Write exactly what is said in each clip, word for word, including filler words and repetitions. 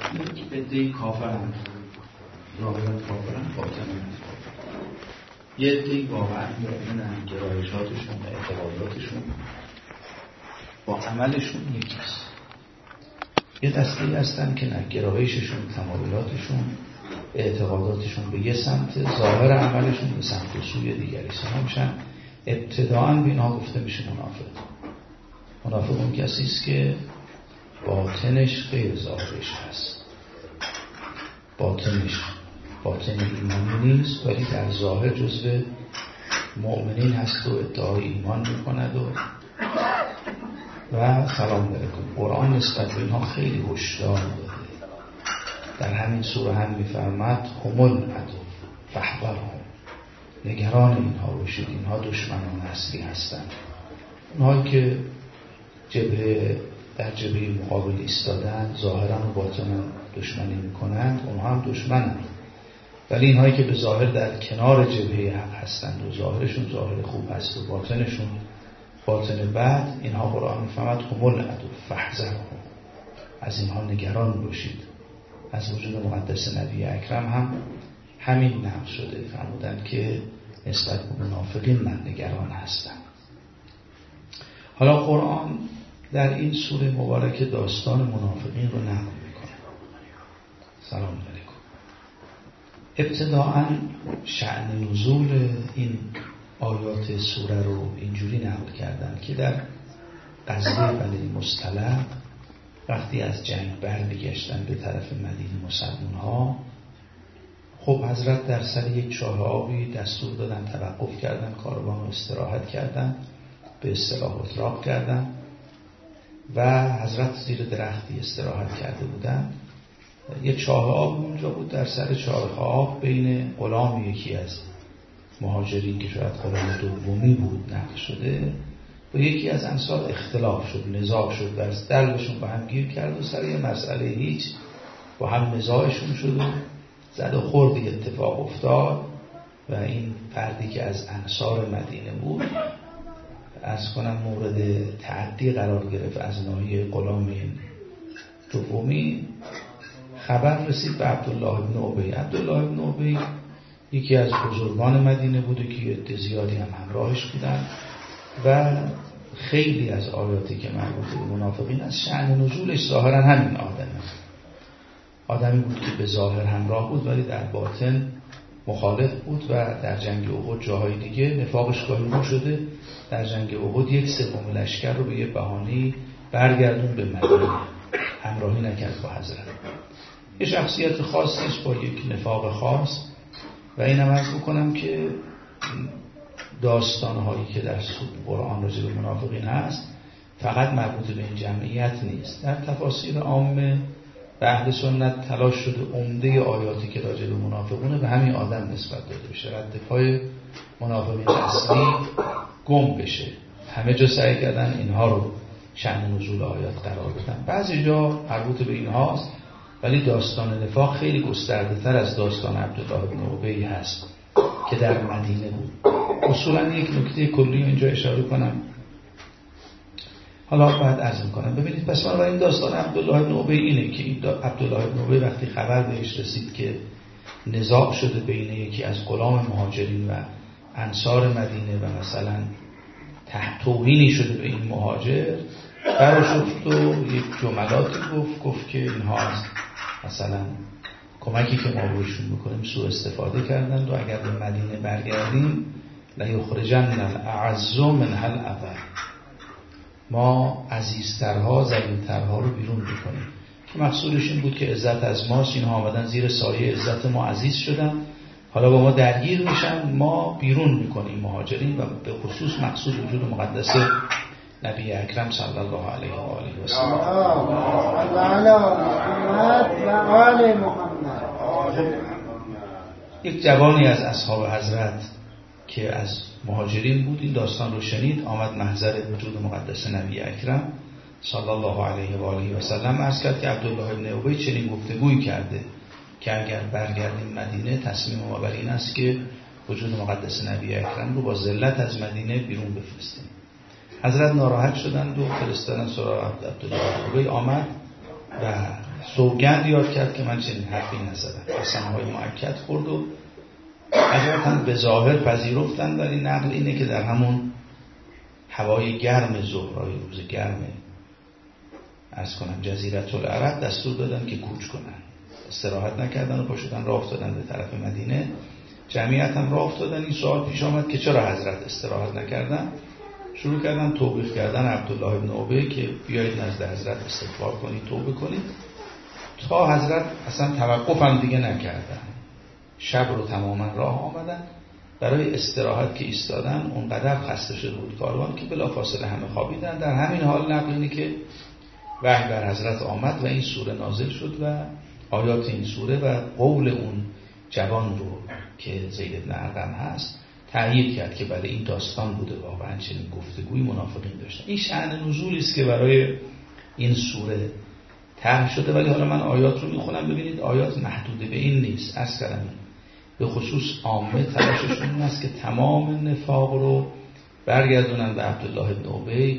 یک عده‌ای کافرن، ظاهرا کافرن، باطنن یه عده‌ای واقعا مؤمنن، گرایشاتشون و اعتقاداتشون با عملشون یکیست. یه دسته‌ای هستن که نه، گرایششون، تمایلاتشون، اعتقاداتشون به یه سمت، ظاهر عملشون به سمت سوی دیگری. سنا میشن ابتداعاً به اینها گفته میشه منافق. منافق اون کسی است که باطنش غیر ظاهرش هست. باطنش باطن ایمانی نیست، ولی در ظاهر جزو مؤمنین هست و ادعای ایمان میکند و و سلام علیکم. قرآن نسبت به اینها خیلی هشدار داده. در همین سوره هم میفرماد هم العدو فاحذرهم، نگران اینها باشید، اینها دشمنان اصلی هستند. اونهایی که جبهه در جبهه مقابل ایستادن، ظاهرا و باطنا دشمنی میکنند، اونها هم دشمنند. ولی اینهایی که به ظاهر در کنار جبهه حق هستند و ظاهرشون ظاهر خوب هست و باطنشون باطن بد، اینها قرآن میفهمد هم العدو فاحذرهم، از اینها نگران باشید. از وجود مقدس نبی اکرم هم همین نقل شده، فرمودند که نسبت به منافقین من نگران هستم. حالا قرآن در این سوره مبارکه داستان منافقین رو نقل میکنه. سلام علیکم. ابتداعاً شأن نزول این آیات سوره رو اینجوری نقل کردن که در غزوه بنی مصطلق وقتی از جنگ برمیگشتن به طرف مدینه مسلمان ها، خب حضرت در سر یک چاه آبی دستور دادن، توقف کردن، کاروان رو استراحت کردن، به اصطلاح اتراق کردن و حضرت زیر درختی استراحت کرده بودن. یک چاه آب اونجا بود. در سر چاه آب بین غلام یکی از مهاجرین که شاید غلام دومی بود نقل شده و یکی از انصار اختلاف شد، نزاع شد و از دلبشون با هم گیر کرد و سر یه مسئله هیچ با هم نزاعشون شد و زد و خوردی اتفاق افتاد و این فردی که از انصار مدینه بود از کنم مورد تعدی قرار گرفت از ناحیه غلام دومی. خبر رسید به عبدالله ابن ابی. عبدالله ابن ابی یکی از بزرگان مدینه بوده که عده زیادی هم همراهش بودن و خیلی از آیاتی که مربوط به منافقین از شأن نزولش ظاهرا همین آدمه. آدمی بود که به ظاهر همراه بود ولی در باطن مخالف بود و در جنگ احد جاهای دیگه نفاقش گاهی شده. در جنگ احد یک سوم لشکر رو به یه بهانه‌ای برگردون به مدینه، همراهی نکرد با حضرت. یه شخصیت خاصیش با یک نفاق خاص. و اینم عرض بکنم که داستانهایی که در قرآن راجع به منافقین هست فقط مربوط به این جمعیت نیست. در تفاسیر عامه به اهل سنت تلاش شده عمده آیاتی که راجع به منافقونه به همین آدم نسبت داده بشه، رد پای منافقین اصلی گم بشه. همه جا سعی کردن اینها رو شأن نزول آیات قرار بدن. بعضی جا مربوط به اینهاست ولی داستان نفاق خیلی گسترده تر از داستان عبدالله ابن ابی هست که در مدینه بود. اصولا یک نکته کلی اینجا اشاره کنم، حالا بعد عرض میکنم. ببینید پس من این داستان عبدالله ابن ابی اینه که عبدالله ابن ابی وقتی خبر بهش رسید که نزاع شده بین یکی از غلام مهاجرین و انصار مدینه و مثلا تحت توهینی شده به این مهاجر، براشفت و یک جملاتی گفت گفت که اینها از مثلا کمکی که ما بهشون میکنیم سوء استفاده کردند و اگر به مدینه برگردیم لیخرجن الاعز منها الاذل، ما عزیزترها ذلیلترها رو بیرون میکنیم. که مقصودش این بود که عزت از ماست، اینها آمدن زیر سایه عزت ما عزیز شدن، حالا با ما درگیر میشن، ما بیرون میکنیم مهاجرین. و به خصوص مقصود وجود مقدس نبی اکرم صلی الله علیه و آله و سلم. یک جوانی از اصحاب حضرت که از مهاجرین بود این داستان رو شنید، آمد محضر وجود مقدس نبی اکرم صلی الله علیه و آله و سلم عرض کرد که عبدالله ابن ابی چنین گفتگویی کرده که اگر برگردیم مدینه تصمیم ما بر این است که وجود مقدس نبی اکرم رو با ذلت از مدینه بیرون بفرستیم. حضرت ناراحت شدند و فرستادن سراغ عبدالله ابن ابی. آمد و سوگند یاد کرد که من چنین حرفی نزدم. قسم‌های مؤکد خورد و حضرت هم به ظاهر پذیرفتن، ولی نقل اینه که در همون هوای گرم ظهرای روز گرم عرض کنم جزیره العرب دستور دادن که کوچ کنن، استراحت نکردن و پا شدن راه افتادن به طرف مدینه. جمعیت هم راه افتادن. این سوال پیش آمد که چرا حضرت استراحت نکردن؟ شروع کردن توبیخ کردن عبدالله ابن ابی که بیایید نزد حضرت استغفار کنید، توبه کنید، تا حضرت اصلا توقف هم دیگه نکردن. شب رو تماما راه آمدن. برای استراحت که ایستادن اونقدر خسته شده بود کاروان که بلافاصله همه خوابیدن. در همین حال نقل اینه که وحی بر حضرت آمد و این سوره نازل شد و آیات این سوره و قول اون جوان رو که زید بن ارقم هست تأیید کرد که بله این داستان بوده، واقعا چنین گفتگوی منافقین داشتن. این شأن نزولی است که برای این سوره طرح شده. ولی حالا من آیات رو میخونم، ببینید آیات محدود به این نیست. از کلمه به خصوص عامه تلاششون این است که تمام نفاق رو برگردونن به عبدالله ابن ابی و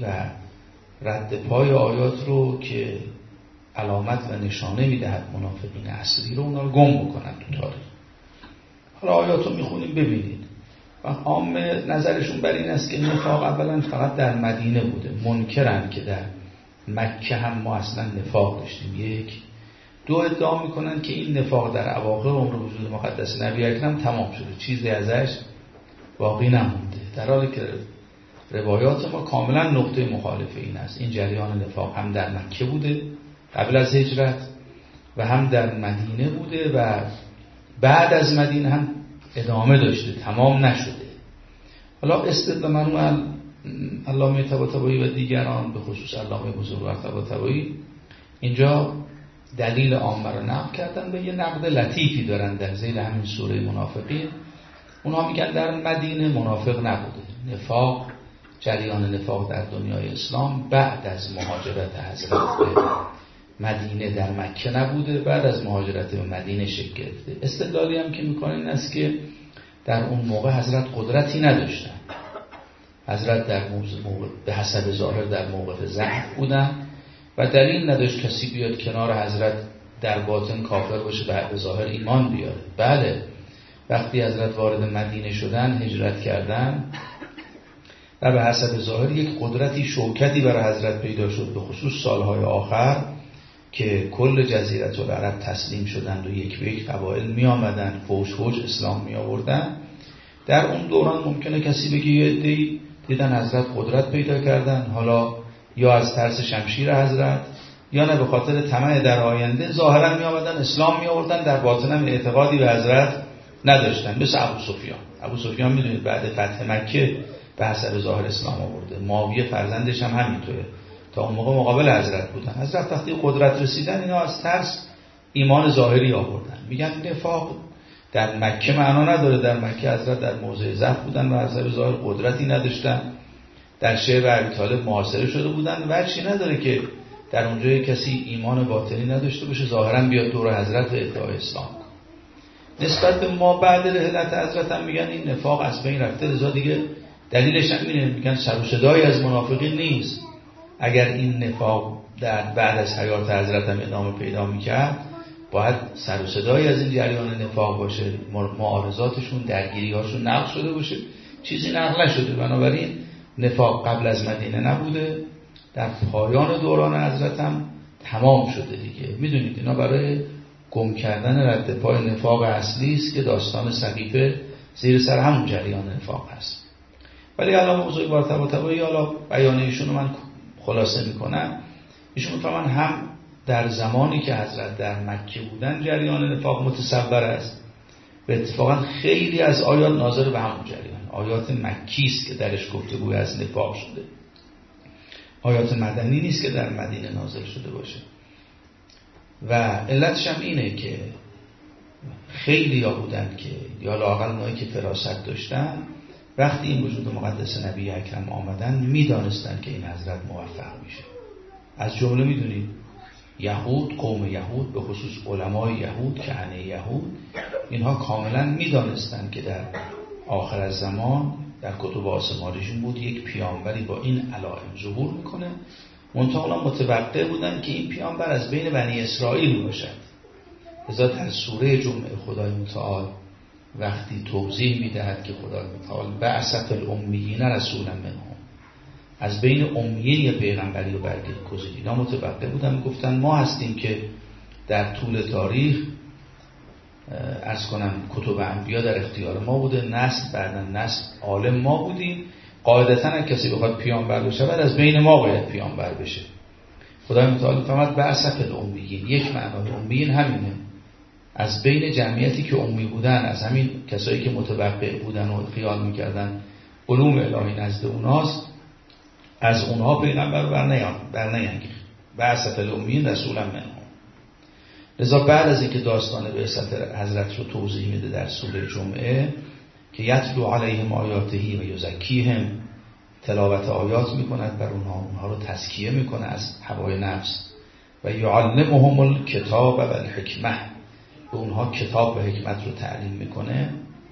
رد پای آیات رو که علامت و نشانه میدهد منافقین اصلی رو اونا رو گم بکنن تو تاریخ. حالا آیات رو میخونیم ببینید. و عامه نظرشون بر این است که نفاق اولا فقط در مدینه بوده، منکرن که در مکه هم ما اصلا نفاق داشتیم. یک دو ادعا میکنن که این نفاق در اواخر عمر وجود مقدس نبی اکرم تمام شده، چیزی ازش باقی نمونده، در حالی که روایات ما کاملا نقطه مخالف این است. این جریان نفاق هم در مکه بوده قبل از هجرت و هم در مدینه بوده و بعد از مدینه هم ادامه داشته، تمام نشده. حالا استدلال منوال علامه طباطبایی و دیگران به خصوص علامه بزرگوار طباطبایی اینجا دلیل عامه رو نقل کردن و یه نقد لطیفی دارن در ذیل همین سوره منافقین. اونها میگن در مدینه منافق نبوده، نفاق، جریان نفاق در دنیای اسلام بعد از مهاجرت حضرت به مدینه در مکه نبوده، بعد از مهاجرت به مدینه شکل گرفته. استدلالی هم که میکنن این است که در اون موقع حضرت قدرتی نداشتن، حضرت در موقع به حسب ظاهر در موقع ضعف بودن و دلیل نداشت کسی بیاد کنار حضرت در باطن کافر باشه بعد به ظاهر ایمان بیاره. بله وقتی حضرت وارد مدینه شدن، هجرت کردن و به حسب ظاهر یک قدرتی، شوکتی برای حضرت پیدا شد، به خصوص سالهای آخر که کل جزیره العرب تسلیم شدند و یک به یک قبایل می آمدن فوج فوج اسلام می آوردن. در اون دوران ممکنه کسی بگه یه عده‌ای دیدن حضرت قدرت پیدا کردن، حالا یا از ترس شمشیر حضرت یا نه به خاطر طمع در آینده ظاهرا می آمدن اسلام می آوردن، در باطن هم اعتقادی به حضرت نداشتن. مثل ابو سفیان. ابو سفیان میدونید بعد فتح مکه به حسب ظاهر اسلام آورده. معاویه فرزندش هم همینطوره، تا اون موقع مقابل حضرت بودن. حضرت وقتی قدرت رسیدن اینا از ترس ایمان ظاهری آوردن. میگن نفاق در مکه معنا نداره، در مکه حضرت در موضع ضعف بودن و حضرت ظاهر قدرتی نداشتن، در شعر ابی طالب محاصره شده بودن و چی نداره که در اونجا کسی ایمان باطنی نداشته باشه ظاهرا بیاد دور حضرت و ادعای اسلام. نسبت به ما بعد رحلت حضرت هم میگن این نفاق از بین رفته، لذا دیگه دلیلش هم اینه، میگن سر و صدایی از منافقین نیست. اگر این نفاق در بعد از حیات حضرت هم ادامه پیدا میکرد باید سر و صدایی از این جریان نفاق باشه، معارضاتشون، درگیری‌هاشون نقل شده باشه. چیزی نقل نشده. بنابراین نفاق قبل از مدینه نبوده، در پایان دوران حضرت هم تمام شده دیگه. میدونید اینا برای گم کردن رد پای نفاق اصلی است که داستان سقیفه زیر سر همون جریان نفاق هست. ولی علامه بزرگوار طباطبایی حالا بیان ایشون رو من خلاصه میکنم. ایشون میفهمن هم در زمانی که حضرت در مکه بودن جریان نفاق متصور است و اتفاقا خیلی از آیات ناظر به همون جریان، آیات مکی است که درش گفتگوی از نفاق شده، آیات مدنی نیست که در مدینه نازل شده باشه. و علتش هم اینه که خیلی ها بودن که یا لااقل اونایی که فراست داشتن وقتی این وجود مقدس نبی اکرم آمدن میدانستن که این حضرت موفق میشه. از جمله میدونید یهود، قوم یهود، به خصوص علمای یهود، کهنه یهود، اینها کاملا میدانستن که در آخر از زمان در کتب آسمانیشون بود یک پیامبری با این علائم ظهور میکنه منتها اونا متوقع بودن که این پیامبر از بین بنی اسرائیل باشد. لذا در سوره جمعه خدای متعال وقتی توضیح میدهد که خدای متعال بعث الامیین رسولا منهم، از بین امیین یه پیغمبری رو برگزید. اینا متوقع بودن، گفتن ما هستیم که در طول تاریخ عرض کنم کتب انبیا در اختیار ما بوده، نسل بعد نسل عالم ما بودیم، قاعدتاً اگه کسی بخواد پیامبر بشه بعد از بین ما باید پیامبر بشه. خدای متعال فرمود بعث الامیین، یک معنای امیین همینه، از بین جمعیتی که امی بودن، از همین کسایی که متوقع بودن و خیال میکردن علوم الهی نزد اوناست، از اونها پیغمبر رو برنیان برنیانگیخت. بعث الامیین رسولا منهم. لذا بعد از اینکه داستان بعثت حضرت رو توضیح میده در سوره جمعه که یتلو علیهم آیاته و یزکیهم، تلاوت آیات میکند بر اونها، اونها رو تزکیه میکنه از هوای نفس، و یعلمهم الکتاب و الحکمه، به اونها کتاب و حکمت رو تعلیم میکنه.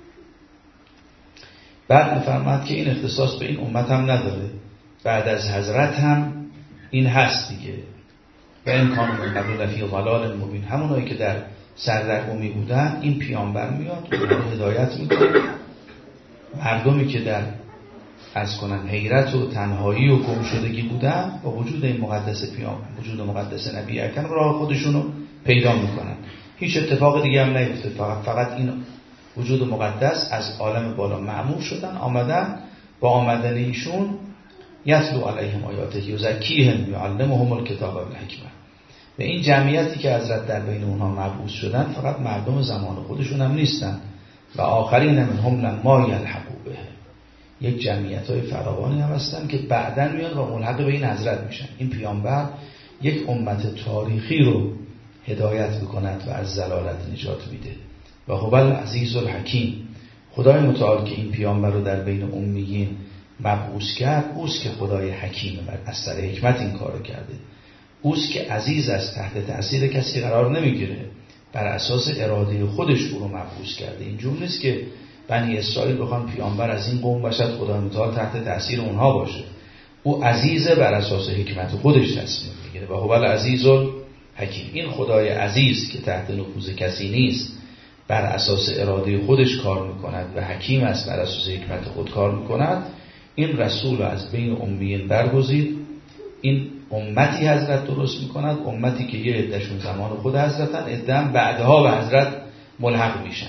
بعد میفرماد که این اختصاص به این امت هم نداره، بعد از حضرت هم این هست دیگه. و این کانون من قبل لفی ضلال مبین، همونایی که در سردرگمی بودن این پیامبر میاد و اونها رو هدایت میکنه. مردمی که در از کنن حیرت و تنهایی و گمشدگی بودن با وجود این مقدس پیامبر، وجود مقدس نبی اکرم، راه خودشونو پیدا میکنن. هیچ اتفاق دیگه هم نیفته، فقط فقط این وجود مقدس از عالم بالا مأمور شدن، آمدن، با آمدن ایشون یتلو علیهم آیاته یزکیهم یعلمهم الکتاب و الحکمه. و این جمعیتی که حضرت در بین اونها مبعوث شدن فقط مردم زمان خودشون هم نیستن، و آخرین منهم لما یلحقوا به، یک جمعیت‌های فراوانی هم هستن که بعداً میان و ملحق به این حضرت میشن. این پیامبر یک امت تاریخی رو هدایت میکند و از ضلالت نجات میده. و هو العزیز الحکیم، خدای متعال که این پیامبر رو در بین امیین مبعوث کرد، اوست که خدای حکیمه و از سر حکمت این کارو کرده. اوست که عزیز است، تحت تأثیر کسی قرار نمیگیره، بر اساس اراده خودش او رو مبعوث کرده. اینجور نیست که بنی اسرائیل بخوان پیامبر از این قوم باشد خدای متعال تحت تأثیر اونها باشه. او عزیزه، بر اساس حکمت خودش تصمیم میگیره. و هو العزیز الحکیم، این خدای عزیز که تحت نفوذ کسی نیست، بر اساس اراده خودش کار میکند و حکیم است، بر اساس حکمت خود کار میکند. این رسول از بین امیین برگزید، این امتی حضرت درست میکند، امتی که یه عدهشون زمان خود حضرتن، عده‌ام بعدها به حضرت ملحق میشن.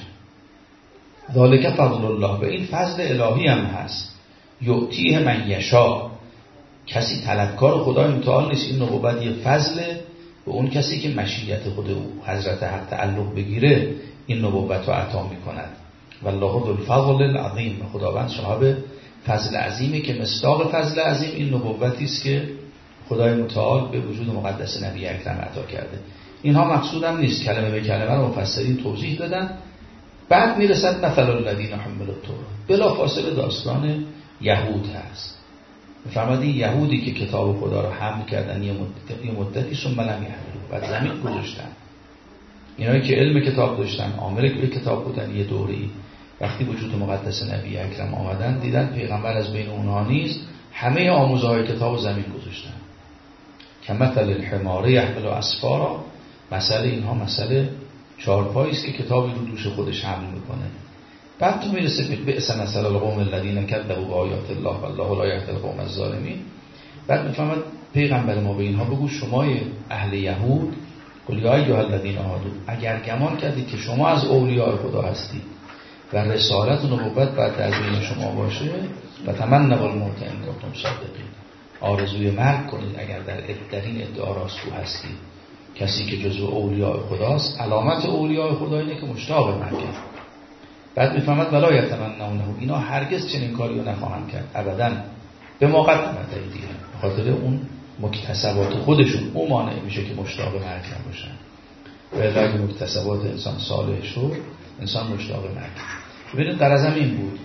ذالک فضل الله، و این فضل الهی هم هست. یعطیه من یشاء، کسی طلبکار خدای متعال نیست، این نبوت یه فضله به اون کسی که مشیت خود او حضرت حق تعلق بگیره این نبوت رو عطا میکند. والله ذو الفضل العظیم، خداوند صاحب فضل عظیمه که مصداق فضل عظیم این نبوتی است که خدای متعال به وجود مقدس نبی اکرم عطا کرده. اینها مقصودم نیست، کلمه به کلمه رو مفسرین توضیح دادن. بعد میرسد مثل الذین حملوا التوراة، بلا فاصله داستان یهود هست. میفرماد این یهودی که کتاب خدا رو حمل کردن یه مدتی, یه مدتی ثم لم یحملوه، بعد زمین گذاشتن. اینایی که علم کتاب داشتن، عامل به کتاب بودن، یه دوره‌ای وقتی وجود مقدس نبی اکرم آمدن دیدن پیغمبر از بین اونها نیست، همه آموزه های کتاب زمین گذاشتن. کمثل الحمار یحمل اسفارا، مثل اینها مثل چارپایی است که کتابی رو دوش خودش حمل میکنه. بعد تو میرسه به بئس مثل القوم الذین کذبوا بآیات الله والله لا یهدی القوم الظالمین. بعد میفهمد پیغمبر ما به اینها بگو شما اهل یهود، قل یا ایها الذین آمنوا، اگر گمان کردید که شما از اولیاء خدا هستید و رسالت و نبوت بعد از بین شما باشه، و تمنوا الموت ان کنتم صادقین، آرزوی مرگ کنید اگر در در این ادعا راستگو هستید. کسی که جزو اولیاء خداست، علامت اولیاء خدا اینه که مشتاق مرگه. بعد میفهمد ولا یتمنونه، اینا هرگز چنین کاری رو نخواهند کرد ابدا، به ما قدمت ایدیهم، به خاطر اون مکتسبات خودشون او مانع میشه که مشتاق مرگ نباشن. و اگه مکتسبات انسان صالح شد، انسان مشتاق مرگ. ببینید در از این بود،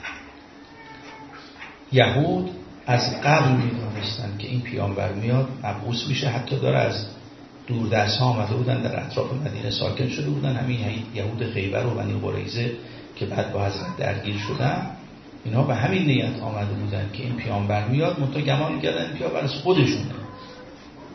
یهود از قبل میدونستن که این پیامبر میاد مبعوث میشه، حتی داره از دور دست ها آمده بودن، در اطراف مدینه ساکن شده بودن، همین یهود خیبر و بنی قریظه که بعد با حضرت درگیر شدن، اینها به همین نیت آمده بودن که این پیامبر میاد، منتها گمان می‌کردن این پیامبر از خودشونه،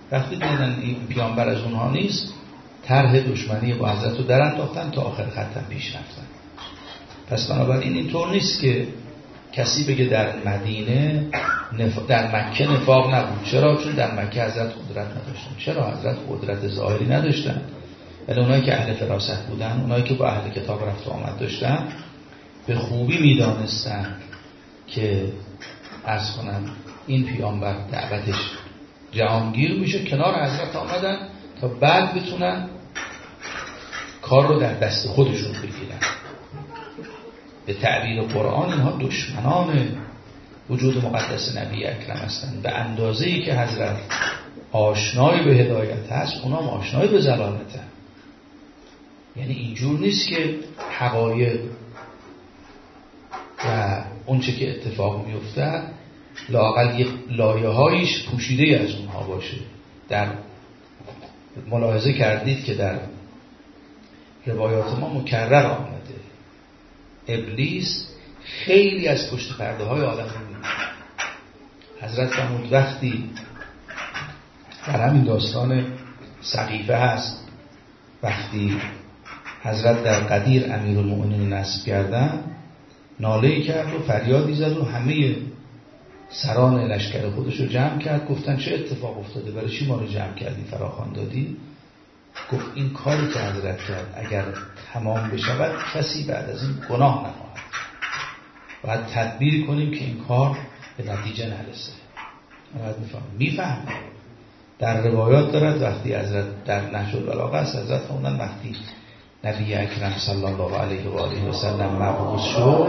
وقتی دیدن این پیامبر از اونها نیست، طرح دشمنی با حضرت رو در انداختن تا آخر خطم پیش رفتن. پس بنابراین اینطور نیست که کسی بگه در مدینه نف... در مکه نفاق نبود. چرا؟ چون در مکه حضرت قدرت نداشتن. چرا؟ حضرت قدرت ظاهری نداشتن، ولی اونایی که اهل فراست بودن، اونایی که با اهل کتاب رفت و آمد داشتن، به خوبی میدانستن که عرض کنم این پیامبر دعوتش جهانگیر میشه، کنار حضرت آمدن تا بعد بتونن کار رو در دست خودشون بگیرن. به تعبیر قرآن اینها دشمنان وجود مقدس نبی اکرم هستند. به اندازه‌ای که حضرت آشنایی به هدایت هست، اونا هم آشنایی به ضلالتن. یعنی اینجور نیست که حقایق و اون چه که اتفاق میفته لااقل یک لایه‌هایش پوشیده از اونها باشه. در ملاحظه کردید که در روایات ما مکرر آمده ابلیس خیلی از پشت پرده های عالم رو می‌بینه. حضرت فرمود وقتی در همین داستان سقیفه هست، وقتی حضرت در قدیر امیرالمؤمنین نصب کردن، ناله‌ای کرد و فریادی زد و همه سران لشکر خودش رو جمع کرد. گفتن چه اتفاق افتاده؟ برای چی ما رو جمع کردی، فراخوان دادی؟ گفت این کاری که حضرت کرد اگر تمام بشود کسی بعد از این گناه نخواهد. باید تدبیر کنیم که این کار به نتیجه نرسه. باید میفهم میفهم در روایات دارد وقتی حضرت در نهج البلاغه است، حضرت فرمودن وقتی نبی اکرم صلی الله علیه و آله و سلم مبعوث شد،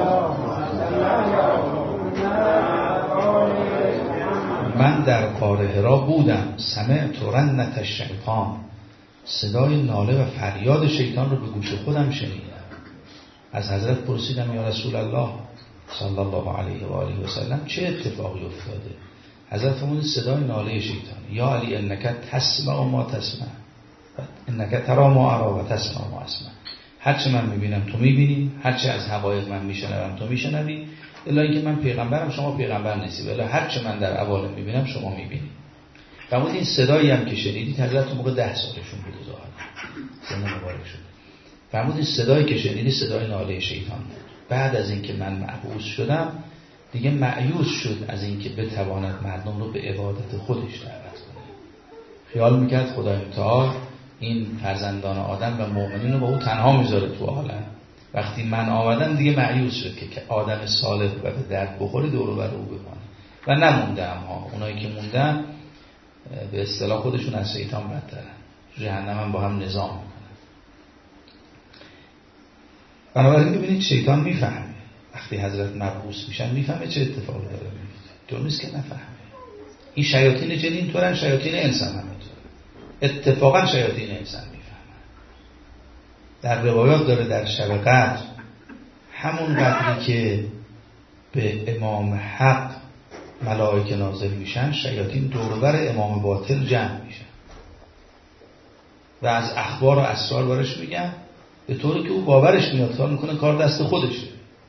من در غار حرا بودم، سمعت رنة الشیطان، صدای ناله و فریاد شیطان رو به گوش خودم شنیدم. از حضرت پرسیدم یا رسول الله صلی الله علیه و آله و سلم چه اتفاقی افتاده؟ حضرت فرمود صدای ناله شیطان. یا علی انک تسمع ما تسمع انک ترا ما ارا و تسمع ما اسمع. هرچه من میبینم تو میبینی، هرچه از حقایق من میشنوم تو میشنوی، الا اینکه من پیغمبرم شما پیغمبر نیستی، ولی هرچه من در عوالم میبینم شما میبینی. فرمود این صدایی هم که شنیدید، حضرت اون موقع ده سالشون بود ظاهرا سن مبارک شد. فرمود این صدایی که شنیدی صدای ناله شیطان بود. بعد از اینکه من مبعوث شدم دیگه مایوس شد از اینکه بتواند مردم رو به عبادت خودش دعوت کنه. خیال میکرد خدای متعال این فرزندان آدم و مؤمنین رو با او تنها میذاره تو عالم. وقتی من آمدم دیگه مایوس شد که آدم صالح و به درد بخوره دور و بر او بمونه و نمونده. اما اونایی که موندن به اصطلاح خودشون از شیطان بدترن، جهنم هم با هم نظام میکنن. بنابراین ببینید شیطان میفهمه وقتی حضرت مبعوث میشن، میفهمه چه اتفاقی داره میفته. تو نیست که نفهمه. این شیاطین جن اینطورن، شیاطین انسان هم اینطورن. اتفاقا شیاطین انسان میفهمن. در روایات داره در شب قدر همون قدری که به امام حق ملائکه نازل میشن، شیاطین دور بر امام باطل جمع میشن و از اخبار و اسرار برش میگن، به طوری که او باورش میاد کار میکنه کار دست خودشه.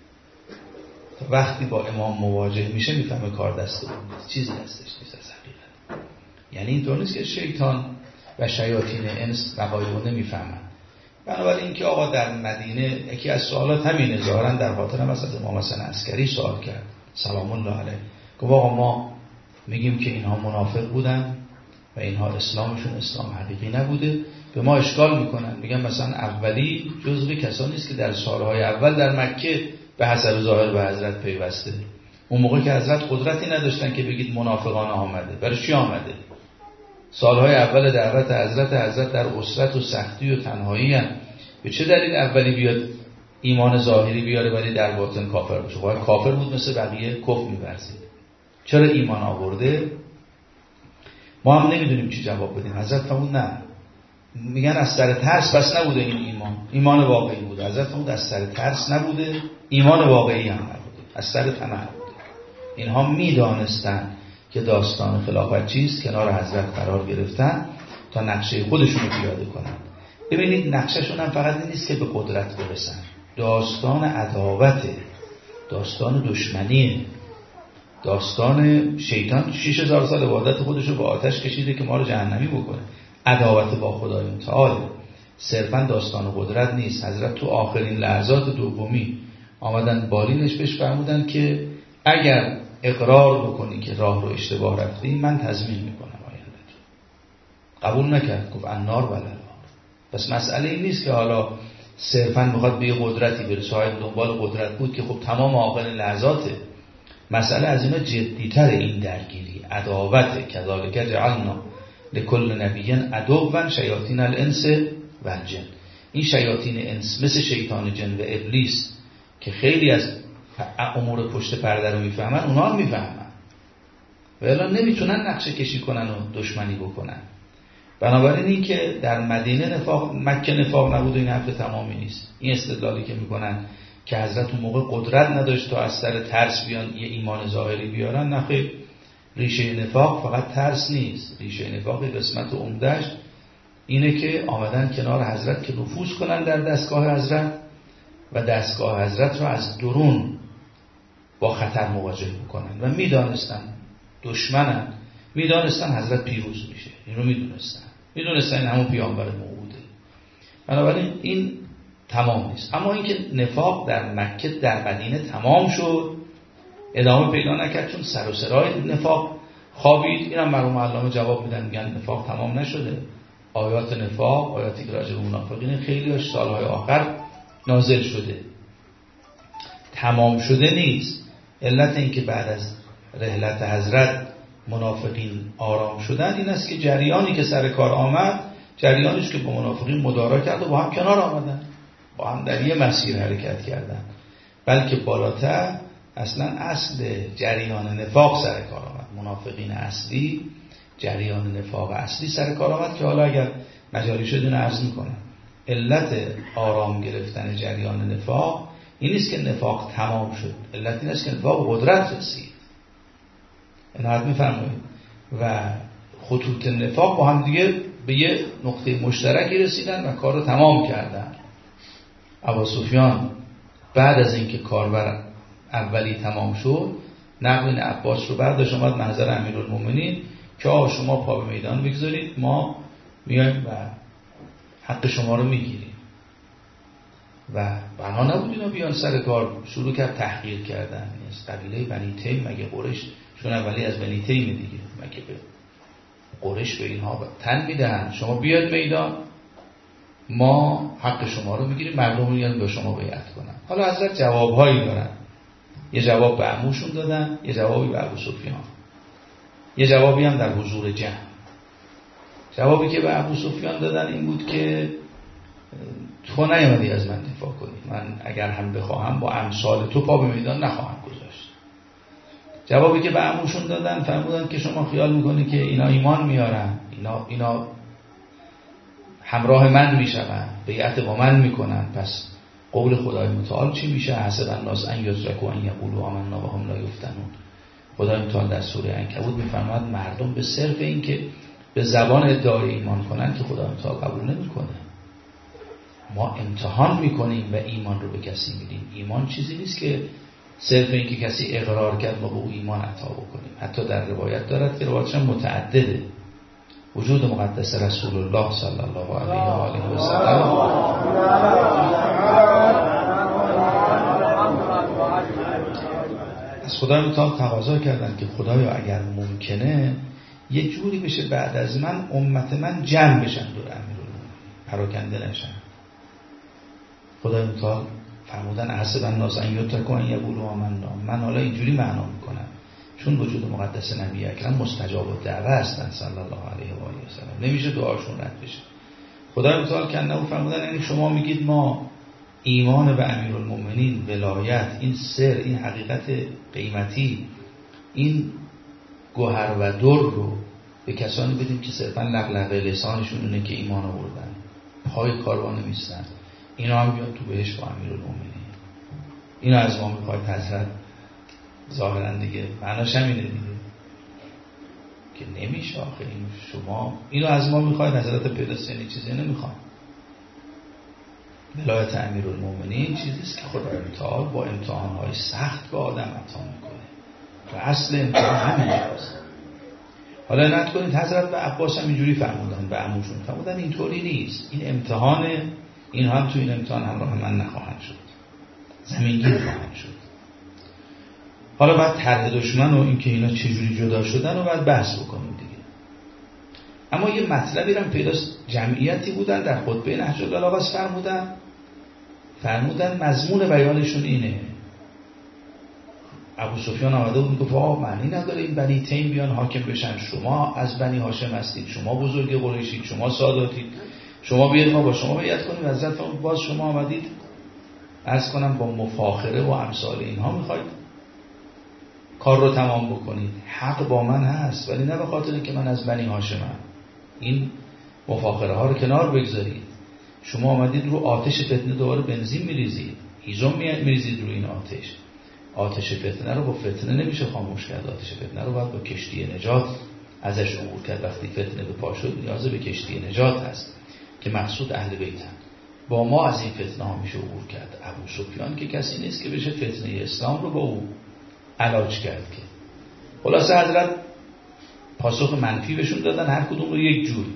وقتی با امام مواجه میشه میفهمه کار دست اون نیست، چیزی دستش نیست از حقیقت. یعنی اینطور نیست که شیطان و شیاطین انس وقایع رو نمیفهمن. بنابراین که آقا در مدینه یکی از سوالات همینه، ظاهرا در خاطرم از امام حسن عسکری سوال کرد سلام الله علیه، گفت آقا ما میگیم که اینها منافق بودن و اینها اسلامشون اسلام حقیقی نبوده، به ما اشکال میکنن، میگن مثلا اولی جزو کسانی است که در سالهای اول در مکه به حسب ظاهر به حضرت پیوسته. اون موقع که حضرت قدرتی نداشتن که بگید منافقان آمده. برای چی آمده؟ سالهای اول دعوت حضرت، حضرت در اسرت و سختی و تنهایی هم. به چه دلیل اولی بیاد ایمان ظاهری بیاره ولی در باطن کافر باشه؟ باید کافر بود مثل بقیه کفر می‌ورزید. چرا ایمان آورده؟ ما هم نمیدونیم چی جواب بدیم. حضرت فرمود نه، میگن از سر ترس بس نبوده این ایمان، ایمان واقعی بوده. حضرت فرمود از سر ترس نبوده، ایمان واقعی هم نبوده، از سر طمع بوده. اینها میدانستن که داستان خلافت چیست، کنار حضرت قرار گرفتن تا نقشه خودشون رو پیاده کنن. ببینید نقشهشون هم فقط این نیست که به قدرت برسن، داستان عداوته، داستان دشمنیه، داستان شیطان شش هزار سال عبادت خودش رو با آتش کشیده که ما رو جهنمی بکنه. عداوت با خدای متعال صرفا داستان قدرت نیست. حضرت تو آخرین لحظات دومی آمدن بالینش بهش فرمودن که اگر اقرار بکنی که راه رو اشتباه رفتی من تضمین میکنم آیندت. قبول نکرد، گفت النار و النار. پس مسئله این نیست که حالا صرفا میخواد به قدرتی برسه، صاحب دنبال قدرت بود که خب تمام آخرین لحظاته. مسئله از اینا جدیتر، این درگیری عداوت. کذالک جعلنا لکل نبی عدوا شیاطین الانس و الجن. این شیاطین انس مثل شیطان جن و ابلیس که خیلی از امور پشت پرده رو میفهمن، اونا هم میفهمن و الا نمیتونن نقشه کشی کنن و دشمنی بکنن. بنابراین این که در مدینه نفاق، مکه نفاق نبود و این حرف تمامی نیست. این استدلالی که میکنن که حضرت اون موقع قدرت نداشت تا از سر ترس بیان یه ایمان ظاهری بیارن، نخیر. ریشه نفاق فقط ترس نیست. ریشه نفاق قسمت عمده‌اش اینه که آمدن کنار حضرت که نفوذ کنن در دستگاه حضرت و دستگاه حضرت رو از درون با خطر مواجه بکنن و میدانستن دشمنن، میدانستن حضرت پیروز میشه، این رو میدونستن میدونستن این همون پیامبر موعوده. بنابراین این تمام نیست. اما اینکه نفاق در مکه در مدینه تمام شد، ادامه پیدا نکرد، چون سر و سرای نفاق خوابید. اینم مرحوم علامه جواب میدن، میگن نفاق تمام نشده. آیات نفاق، آیاتی که راجع به منافقین خیلی‌هاش سالهای آخر نازل شده، تمام شده نیست. علت این که بعد از رحلت حضرت منافقین آرام شدن این است که جریانی که سر کار آمد، جریانیش که با منافقین مدارا کرد و با هم کنار آمدن، با هم در یه مسیر حرکت کردن. بلکه بالاتر اصلا اصل جریان نفاق سر کار آمد. منافقین اصلی، جریان نفاق اصلی سر کار آمد که حالا اگر مجالی شد اینو عرض میکنم. علت آرام گرفتن جریان نفاق این نیست که نفاق تمام شد، علت این است که نفاق قدرت رسید. این حد میفرمایید و خطوط نفاق با هم دیگه به یه نقطه مشترکی رسیدن و کار رو تمام کردن. ابو سفیان بعد از اینکه کاربر اولی تمام شد، نقل این عباس رو برداشت اومد محضر امیرالمومنین که آقا شما پا به میدان بگذارید، ما میایم و حق شما رو میگیریم. و بنا نبود اینا بیان سر کار. شروع کرد تحقیر کردن. از قبیله بنی تیم، مگه قریش چون اولی از بنی تیم دیگه، مگه به قریش به اینها تن میدهن؟ شما بیاد میدان، ما حق شما رو میگیریم، مردم میان به شما بیعت کنن. حالا حضرت جوابهایی دارن. یه جواب به عموشون دادن، یه جوابی به ابو سفیان، یه جوابی هم در حضور جمع. جوابی که به ابو سفیان دادن این بود که تو نیامدی از من دفاع کنی، من اگر هم بخواهم با امثال تو پا به میدان نخواهم گذاشت. جوابی که به عموشون دادن فرمودن که شما خیال میکنی که اینا ایمان میارن، اینا اینا همراه من میشن، بیعت با من میکنن، پس قول خدای متعال چی میشه؟ حسب الناس ان یترکوا ان یقولوا آمنا و هم لا یفتنون. خدای متعال در سوره عنکبوت میفرماید مردم به صرف این که به زبان ادعای ایمان کنن که خدای متعال قبول نمیکنه. ما امتحان میکنیم و ایمان رو به کسی میدیم. ایمان چیزی نیست که صرف این که کسی اقرار کرد ما به او ایمان عطا بکنیم. حتی در روایت دارد که روایتش متعدده. وجود مقدس رسول الله صلی الله علیه و آله و سلم از خدای متعال تقاضا کردن که خدایا اگر ممکنه یه جوری بشه بعد از من امت من جمع بشن دور امیرالمومنین، پراکنده نشن. خدای متعال فرمودن حسب الناس ان یترکوا ان یقولوا آمنا. من حالا اینجوری معنا میکنم چون وجود مقدس نبی اکرم مستجاب الدعوه هستن صلی الله علیه و آله و سلم، نمیشه دعاشون رد بشه. خدای متعال کنه و فرمودن یعنی شما میگید ما ایمان به امیرالمومنین، ولایت، این سر، این حقیقت قیمتی، این گوهر و در رو به کسانی بدیم که صرفا لغلقه لسانشون اینه که ایمان آوردن، پای کاروان نمیستن، اینا هم بیان تو بهشت با امیرالمومنین. اینا از ما میخواید حضرت ظاهرا دیگه معناش همینه دیگه که نمیشه آخه این شما اینو از ما میخواید حضرت پیداست، یعنی چیزی نمیخواید. ولایت امیرالمومنین چیزیست که خدای متعال با امتحانهای سخت به آدم عطا میکنه. و اصل امتحان همینجاست. حالا نت کنید حضرت و عباس هم اینجوری فرمودن و عموشون فرمودن اینطوری نیست، این امتحانه، این هم تو این امتحان همراه من نخواهند شد، زمینگیر خواهند شد. حالا بعد طرح دشمن و اینکه اینا چجوری جدا شدن رو باید بحث بکنیم دیگه. اما یه مطلبی رو پیداست، جمعیتی بودن در خطبه نهج البلاغه فرمودن فرمودن مضمون بیانشون اینه. ابو سفیان آمده بود گفت آقا معنی نداره این بنی تیم بیان حاکم بشن، شما از بنی هاشم هستید، شما بزرگ قریشید، شما ساداتید، شما بیاید ما با شما بیعت کنیم. حضرت باز شما آمدید عرض کنم با مفاخره و امثال اینها میخواید کار رو تمام بکنید. حق با من هست ولی نه به خاطر که من از بنی هاشمم. این مفاخره ها رو کنار بگذارید. شما آمدید رو آتش فتنه دوباره بنزین میریزید، هیزم میریزید رو این آتش. آتش فتنه رو با فتنه نمیشه خاموش کرد، آتش فتنه رو باید با کشتی نجات ازش عبور کرد. وقتی فتنه به پا شد نیاز به کشتی نجات هست که مقصود اهل بیتن. با ما از این فتنه ها میشه عبور کرد. ابو سفیان که کسی نیست که بشه فتنه اسلام رو با او علاج کرد. که خلاصه حضرت پاسخ منفی بهشون دادن، هر کدوم رو یک جور.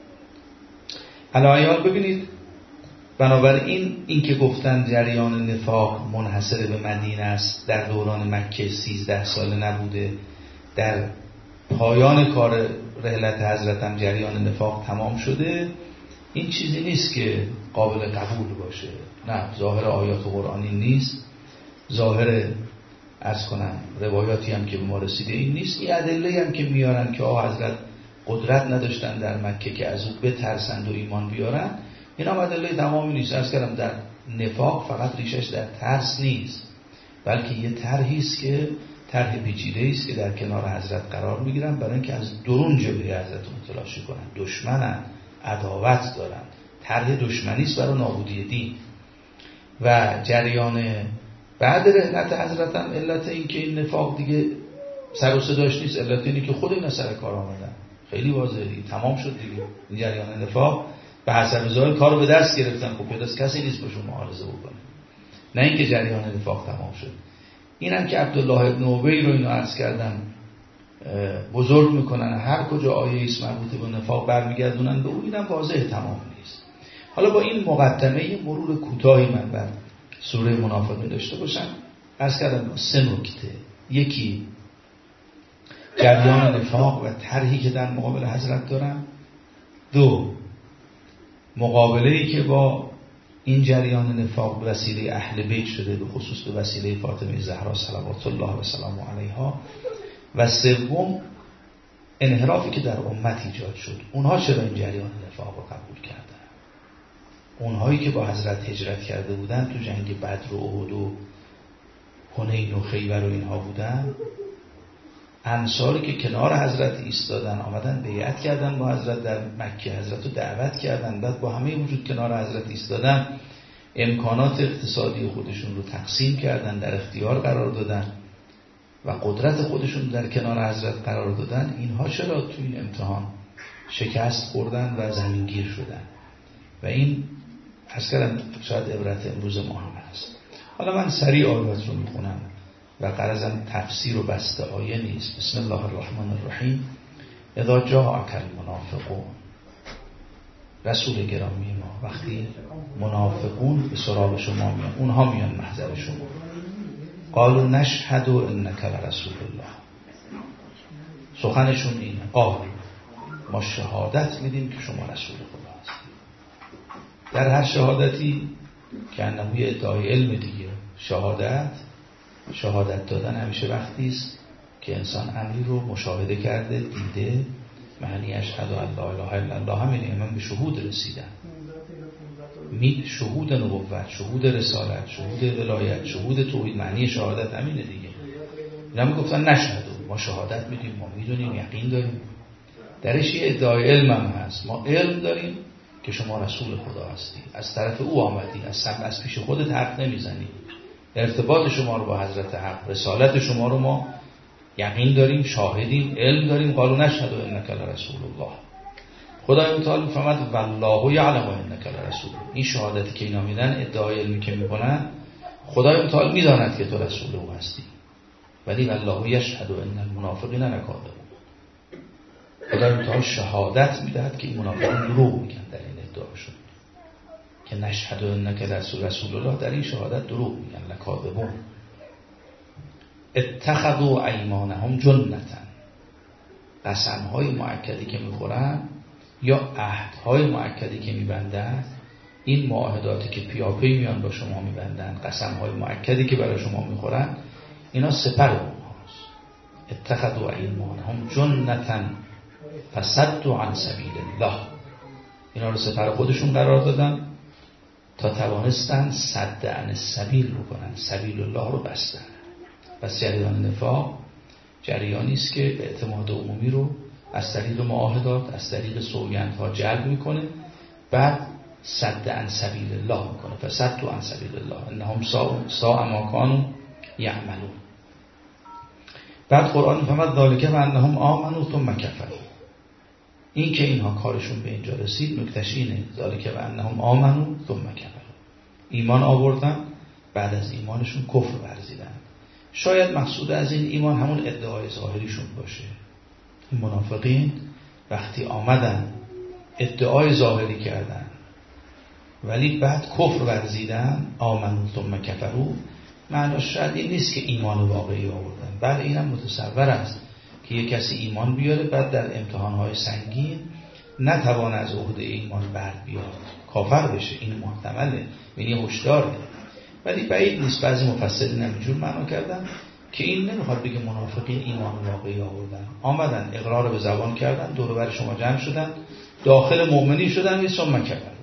علایال ببینید، بنابراین این که گفتن جریان نفاق منحصر به مدینه است، در دوران مکه سیزده ساله نبوده، در پایان کار رحلت حضرت هم جریان نفاق تمام شده، این چیزی نیست که قابل قبول باشه. نه، ظاهر آیات قرآنی نیست، ظاهر عرض کنم روایاتی هم که به ما رسیده این نیست. این ادله هم که میارن که آقا حضرت قدرت نداشتن در مکه که از او بترسند و ایمان بیارن، این هم ادله تمامی نیست. عرض کردم در نفاق فقط ریشش در ترس نیست، بلکه یه طرحی است که طرح پیچیده است که در کنار حضرت قرار میگیرن برای اینکه از درون جبهه حضرت متلاشی کنن. دشمنن، عداوت دارن، طرح دشمنی است برای نابودی دین. و جریان بعد رحلت حضرت هم علت این که این نفاق دیگه سر و صداش نیست، علت اینه که خود اینا سر کار آمدن. خیلی واضحه، تمام شد دیگه. این جریان نفاق به حسب ظاهر کارو به دست گرفتن. خب پیداست کسی نیست باشون معارضه بکنه، نه اینکه جریان نفاق تمام شد. اینم که عبدالله ابن ابی رو اینو عرض کردم بزرگ میکنن، هر کجا آیه است مربوط به نفاق برمیگردونن به اون، اینم واضح تمام نیست. حالا با این مقدمه مرور کوتاهی من بر سوره منافقین داشته باشم، عرض کردم سه نکته. یکی جریان نفاق و طرحی که در مقابل حضرت دارن. دو، مقابله‌ای که با این جریان نفاق به وسیله اهل بیت شده، به خصوص به وسیله فاطمه زهرا صلوات الله و سلام علیها. و سوم، انحرافی که در امت ایجاد شد. اونها چرا این جریان نفاق رو قبول کردن؟ اونهایی که با حضرت هجرت کرده بودن، تو جنگ بدر و احد و حنین و خیبر و اینها بودن، انصاری که کنار حضرت ایستادن، آمدن بیعت کردن با حضرت در مکه، حضرت رو دعوت کردن، بعد با همه وجود کنار حضرت ایستادن، امکانات اقتصادی خودشون رو تقسیم کردن، در اختیار قرار دادن و قدرت خودشون در کنار حضرت قرار دادن. اینها چرا تو این امتحان شکست خوردن و زمینگیر شدن؟ و این عرض کردم شاید عبرت امروز ما هم هست. حالا من سریع آیات رو میخونم و غرضم تفسیر و بسته آیه نیست. بسم الله الرحمن الرحیم. اذا جاءک المنافقون، رسول گرامی ما، وقتی منافقون به سراغ شما میان، اونها میان محضر شما، قالوا نشهد انک لرسول الله، سخنشون اینه، قال ما شهادت میدیم که شما رسول خدا هستید. در هر شهادتی که انموی ادعای علم دیگه، شهادت شهادت دادن همیشه وقتی است که انسان امری رو مشاهده کرده، دیده، معنی اشهد ان لا اله الا الله، همین من به شهود رسیدن. می شهود نبوت، شهود رسالت، شهود ولایت، شهود توحید، معنی شهادت همینه دیگه. اینا میگفتن نشهد، ما شهادت میدیم، ما میدونیم، یقین داریم. درش یه ادعای علم هم هست، ما علم داریم که شما رسول خدا هستی، از طرف او آمدی، از سب از پیش خودت حرف نمیزنی. ارتباط شما رو با حضرت حق، رسالت شما رو ما یقین داریم، شاهدیم، علم داریم. قالوا نشهد انک لرسول الله. خدای متعال میفهمد والله یعلم انک لرسول. این شهادتی که اینا میدن، ادعای علمی که میکنن، خدای متعال میداند که تو رسول او هستی. ولی والله یشهد ان المنافقین لکاذبون. خدا تعالی شهادت میدهد که این منافقین دروغ میگن در این ادعاشون که نشهد انک رسول رسول الله، در این شهادت دروغ میگن لکاذبون. اتخذوا ایمانهم جنتا، قسم‌های مؤکدی که میخورن یا عهدهای مؤکدی که میبندن، این معاهداتی که پیاپی میان با شما میبندن، قسم‌های مؤکدی که برای شما میخورن، اینا سپر اونهاست. اتخذوا ایمانهم جنتا فصدوا عن سبیل الله، اینا رو سپر خودشون قرار دادن تا توانستن صد عن سبیل بکنن، سبیل الله رو بستن. پس جریان نفاق جریانی است که اعتماد عمومی رو از طریق معاهدات، از طریق سوگندها جلب میکنه، بعد صد عن سبیل الله میکنه. فصدوا عن سبیل الله انهم ساء ما کانوا یعملون. بعد قرآن میفهمد ذالک و انهم آمنوا ثم کفروا، این که اینها کارشون به اینجا رسید نکتهش اینه، ذالک و انهم آمنوا ثم کفروا، ایمان آوردن بعد از ایمانشون کفر ورزیدن. شاید مقصود از این ایمان همون ادعای ظاهریشون باشه. این منافقین وقتی آمدن ادعای ظاهری کردن ولی بعد کفر ورزیدن، آمنوا ثم کفروا، معناش شاید این نیست که ایمان واقعی آوردن، بله اینم متصور است که یک کسی ایمان بیاره بعد در امتحانهای سنگین نتوانه از عهده ایمان بر بیاد، کافر بشه. این محتمله، یعنی هشداره. ولی بعید نیست، بعضی مفسرین همینجور معنا کردن که این نمیخواد بگه منافقین ایمان واقعی آوردن، آمدن اقرار به زبان کردن، دور و بر شما جمع شدن، داخل مؤمنین شدن، ثم کفر،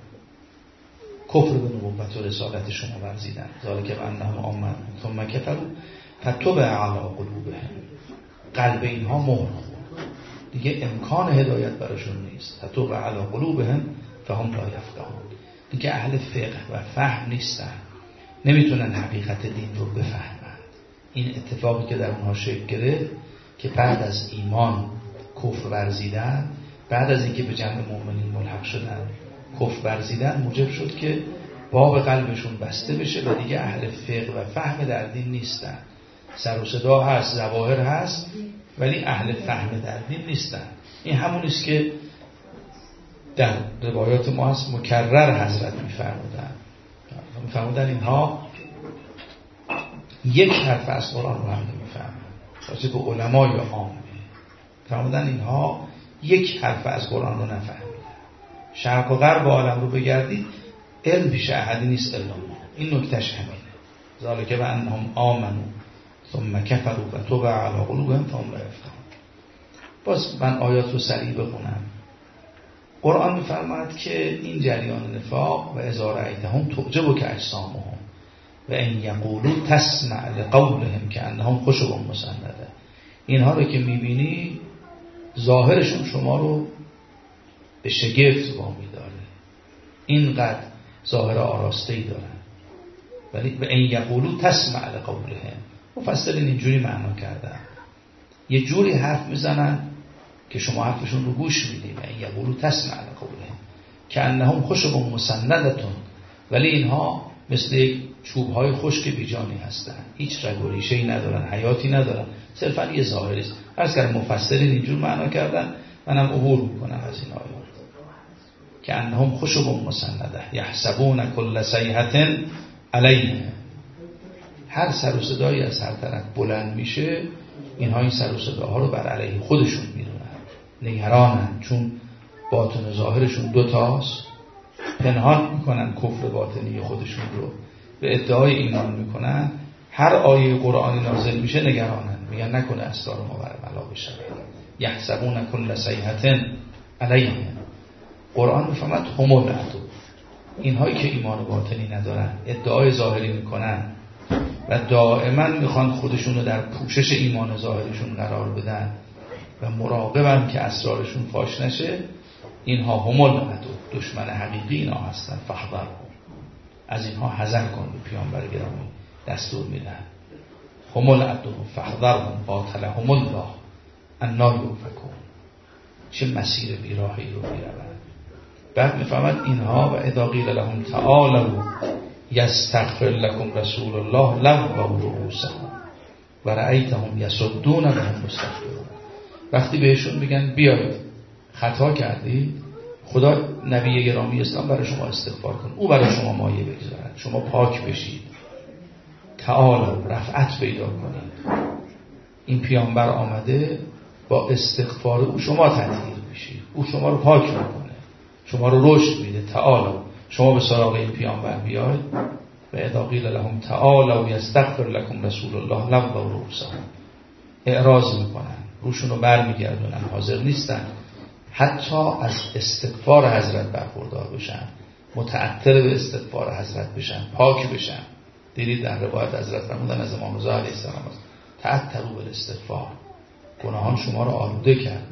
کفر به نبوت و رسالت شما ورزیدن. ذالک بانهم آمنوا ثم کفروا فطبع علی قلوبهم، قلب اینها مهر خورد، دیگه امکان هدایت براشون نیست. فطبع علی قلوبهم فهم لا یفقهون، دیگه اهل فقه و فهم نیستن، نمیتونن حقیقت دین رو بفهمند. این اتفاقی که در اونها شکل گرفت که بعد از ایمان کفر ورزیدن، بعد از اینکه به جمع مؤمنین ملحق شدن کفر ورزیدن، موجب شد که باب قلبشون بسته بشه و دیگه اهل فقه و فهم در دین نیستن. سر و صدا هست، ظواهر هست، ولی اهل فهم در دین نیستن. این همون است که در روایات ما هست، مکرر حضرت میفرمودن میفرمودن اینها یک حرف از قرآن رو هم نمیفهمن، واسه به علما یا عامه فرمودن اینها یک حرف از قرآن رو نفهمیدن. شرق و غرب عالم رو بگردید، علم پیش احدی نیست الا ما. این نکتهش همینه. ذالک بانهم آمنوا ثم کفروا فطبع علی قلوبهم فهم لا یفقهون. باز من آیات رو سریع بخونم. قرآن می‌فرماید که این جریان نفاق و اذا رأیتهم تعجبک اجسامهم و ان یقولوا تسمع لقولهم کأنهم خشب مسنده، اینها رو که می‌بینی ظاهرشون شما رو به شگفت وامی داره، اینقدر ظاهر آراسته‌ای دارن، ولی و ان یقولوا تسمع لقولهم، مفسرین اینجوری معنا کردن، یه جوری حرف میزنن که شما حرفشون رو گوش میدید. و ان یقولوا تسمع لقولهم کأنهم خشب مسنده، ولی اینها مثل یک چوب‌های خشک بیجانی هستن، هیچ رگ و ریشه‌ای ندارن، حیاتی ندارن، صرفاً یه ظاهری است. عرض کردم مفسرین اینجور معنا کردن، منم عبور میکنم از این آیات. که انهم خشب مسنده یحسبون کل صیحة علیه، هر سر و صدایی از هر طرف بلند میشه، اینها این سر و صداها رو بر علیه خودشون میدونن، نگرانن، چون باطن ظاهرشون دوتاست، پنهان میکنن کفر باطنی خودشون رو، به ادعای ایمان میکنن. هر آیه قرآنی نازل میشه نگرانن، میگن نکنه اسرار ما بر بلا بشه. یحسبون کل صیحة علیه، قرآن میفهمد هم العدو، اینهایی که ایمان باطنی ندارن، ادعای ظاهری میکنن و دائما میخوان خودشون رو در پوشش ایمان ظاهریشون قرار بدن و مراقبن که اسرارشون فاش نشه، اینها هم العدو، دشمن حقیقی اینا هستن. فاحذرهم، از اینها حذر کن، به پیامبر گرامی دستور میدن. هم العدو فاحذرهم قاتلهم الله انا یؤفکون، چه مسیر بیراهی رو میروند. بعد میفهمد اینها و اذا قیل لهم تعالوا یستغفر لكم رسول الله لووا رؤوسهم، و رأیتهم یصدون و هم مستکبرون. وقتی بهشون میگن بیایید خطا کردید، خدا نبی گرامی اسلام برای شما استغفار کن، او برای شما مایه بگذارد، شما پاک بشید، تعالی رفعت پیدا کنید. این پیامبر آمده با استغفار او شما تطهیر بشید، او شما رو پاک میکنه، شما رو رشد میده. تعالی شما به سراغ این پیامبر بیاید. و اذا قیل لهم تعالوا یستغفر لكم رسول الله لووا رؤوسهم، اعراض میکنن، روشون رو برمیگردونن، حاضر نیستن حتی از استغفار حضرت برخوردار بشن، متعطر به استغفار حضرت بشن، پاک بشن. دیدید در روایت حضرت فرمودن از امام رضا علیه السلام، تعطروا بالاستغفار، گناهان شما رو آلوده کرده،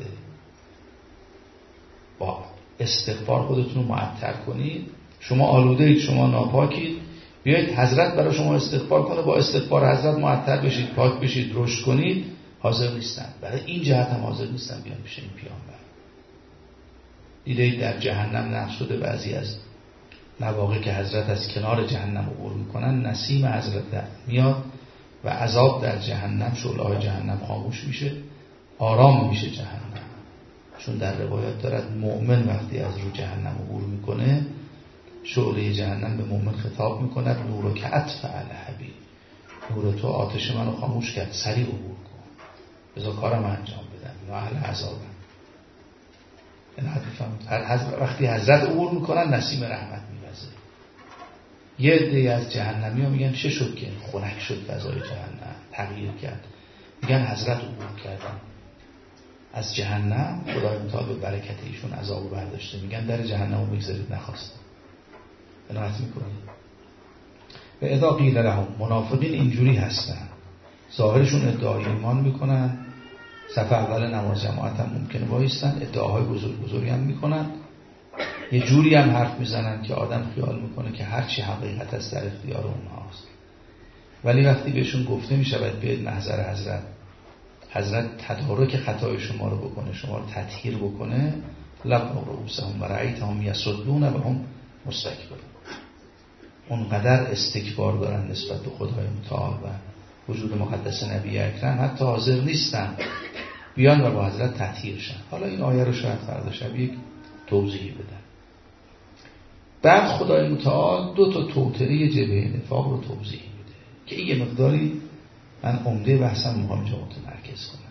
با استغفار خودتون رو معطر کنید. شما آلوده اید، شما ناپاکید، بیایید حضرت برای شما استغفار کنه، با استغفار حضرت معطر بشید، پاک بشید، رشد کنید. حاضر نیستن، برای این جهت هم حاضر نیستن بیان پیش این پیامبر. دیدید در جهنم نقل شده بعضی از مواقع که حضرت از کنار جهنم عبور میکنن، نسیم حضرت میاد و عذاب در جهنم، شعله‌های جهنم خاموش میشه، آرام میشه جهنم. چون در روایات دارد مؤمن وقتی از رو جهنم عبور میکنه، شعله جهنم به مؤمن خطاب میکند نور که اطفأ الحبیب، نور تو آتش منو خاموش کرد، سریع عبور کن، بذار کارم انجام بدم، اینا اهل عذابن. وقتی حضرت عبور میکنن نسیم رحمت میوزه. یه عده از جهنمی ها میگن چه شد که خنک شد فضای جهنم، تغییر کرد. میگن حضرت عبور کردن از جهنم، خدای متعال به برکت ایشون عذابو برداشته. میگن در جهنمو بگذارید، نخواست. عنایت میکنید. و اذا قیل لهم، منافقین اینجوری هستن، ظاهرشون ادعای ایمان میکنن، صف اول نماز جماعت هم ممکنه وایستن، ادعاهای بزرگ بزرگی هم میکنن، یه جوری هم حرف میزنن که آدم خیال میکنه که هرچی حقیقت است در اختیار اونهاست. ولی وقتی بهشون گفته میشود بیاید محضر حضرت، حضرت تدارک خطای شما رو بکنه، شما رو تطهیر بکنه، لووا رؤوسهم و رأیتهم یصدون و هم مستکبرون. اونقدر استکبار دارن نسبت به خدای متعال و وجود مقدس نبی اکرم، حتی حاضر نیستن بیان و با حضرت تطهیر شن. حالا این آیه رو شاید فردا شب یک توضیحی بدن. بعد خدای متعال دو تا توطئه جبهه نفاق رو توضیح میده که این یه مقداری من عمده بحثم میخوام اینجا متمرکز کنم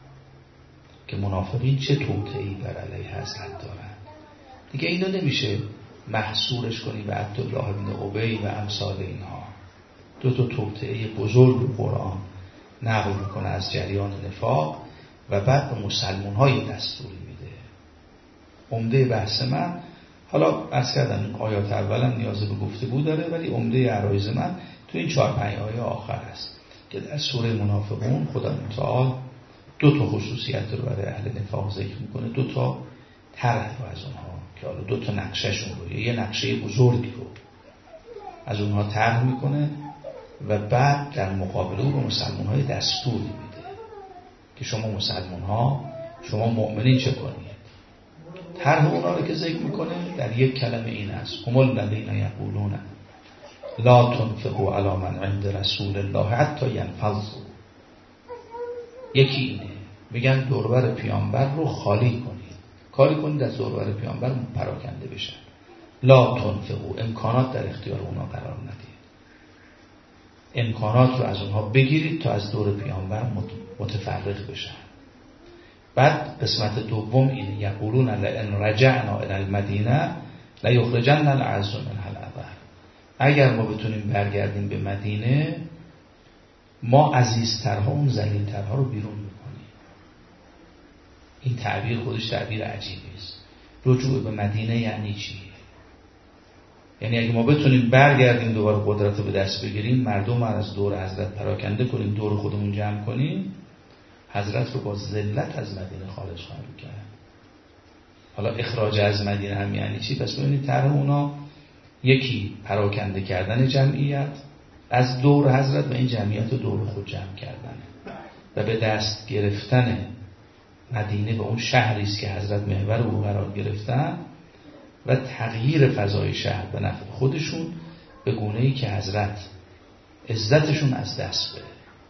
که منافقین چه توطئه‌ای بر علیه حضرت دارن. دیگه اینو نمیشه محصورش کنی به عبدالله بن ابی و امثال اینها. دو تا توطئه بزرگ قرآن نقل میکنه از جریان نفاق و بعد به مسلمان های دستوری میده. عمده بحث من، حالا عرض کردم این آیات اولا نیاز به گفتگو داره، ولی عمده عرایز من تو این چهار پنج آیه آخر است که در سوره منافقون خدا متعال دو تا خصوصیت رو برای اهل نفاق ذکر میکنه، دو تا طرح رو از اونها که حالا دو تا نقشهشون رو، یه نقشه بزرگی رو از اونها طرح میکنه و بعد در مقابل او به مسلمان های دستور میده که شما مسلمان ها، شما مؤمنین چه کنید. طرح اونا رو که ذکر میکنه در یک کلمه این است: هم الذین یقولون لا تنفقوا علی من عند رسول الله حتی ینفضوا. یکی اینه، میگن دوربر پیامبر رو خالی کنید، کاری کنید از دوربر پیامبر پراکنده بشن. لا تنفقوا، امکانات در اختیار اونا قرار ندید، امکانات رو از اونها بگیرید تا از دور پیامبر متفرق بشن. بعد قسمت دوم اینه: یقولون لئن رجعنا الی المدینه لیخرجن الاعز منها الاذل. اگر ما بتونیم برگردیم به مدینه، ما عزیزترها اون ذلیلترها رو بیرون میکنیم. این تعبیر خودش تعبیر عجیبی است. رجوع به مدینه یعنی چی؟ یعنی اگه ما بتونیم برگردیم دوباره قدرت رو به دست بگیریم، مردم رو از دور حضرت پراکنده کنیم، دور خودمون جمع کنیم، حضرت رو با ذلت از مدینه خارج خواهیم کرد. حالا اخراج از مدینه هم یعنی چی؟ پس ببینید طرح اونا یکی پراکنده کردن جمعیت از دور حضرت و این جمعیت رو دور خود جمع کردن و به دست گرفتن مدینه به اون شهری است که حضرت محور او قرار گرفتن و تغییر فضای شهر به نفع خودشون به گونه‌ای که حضرت عزتشون از دست بره.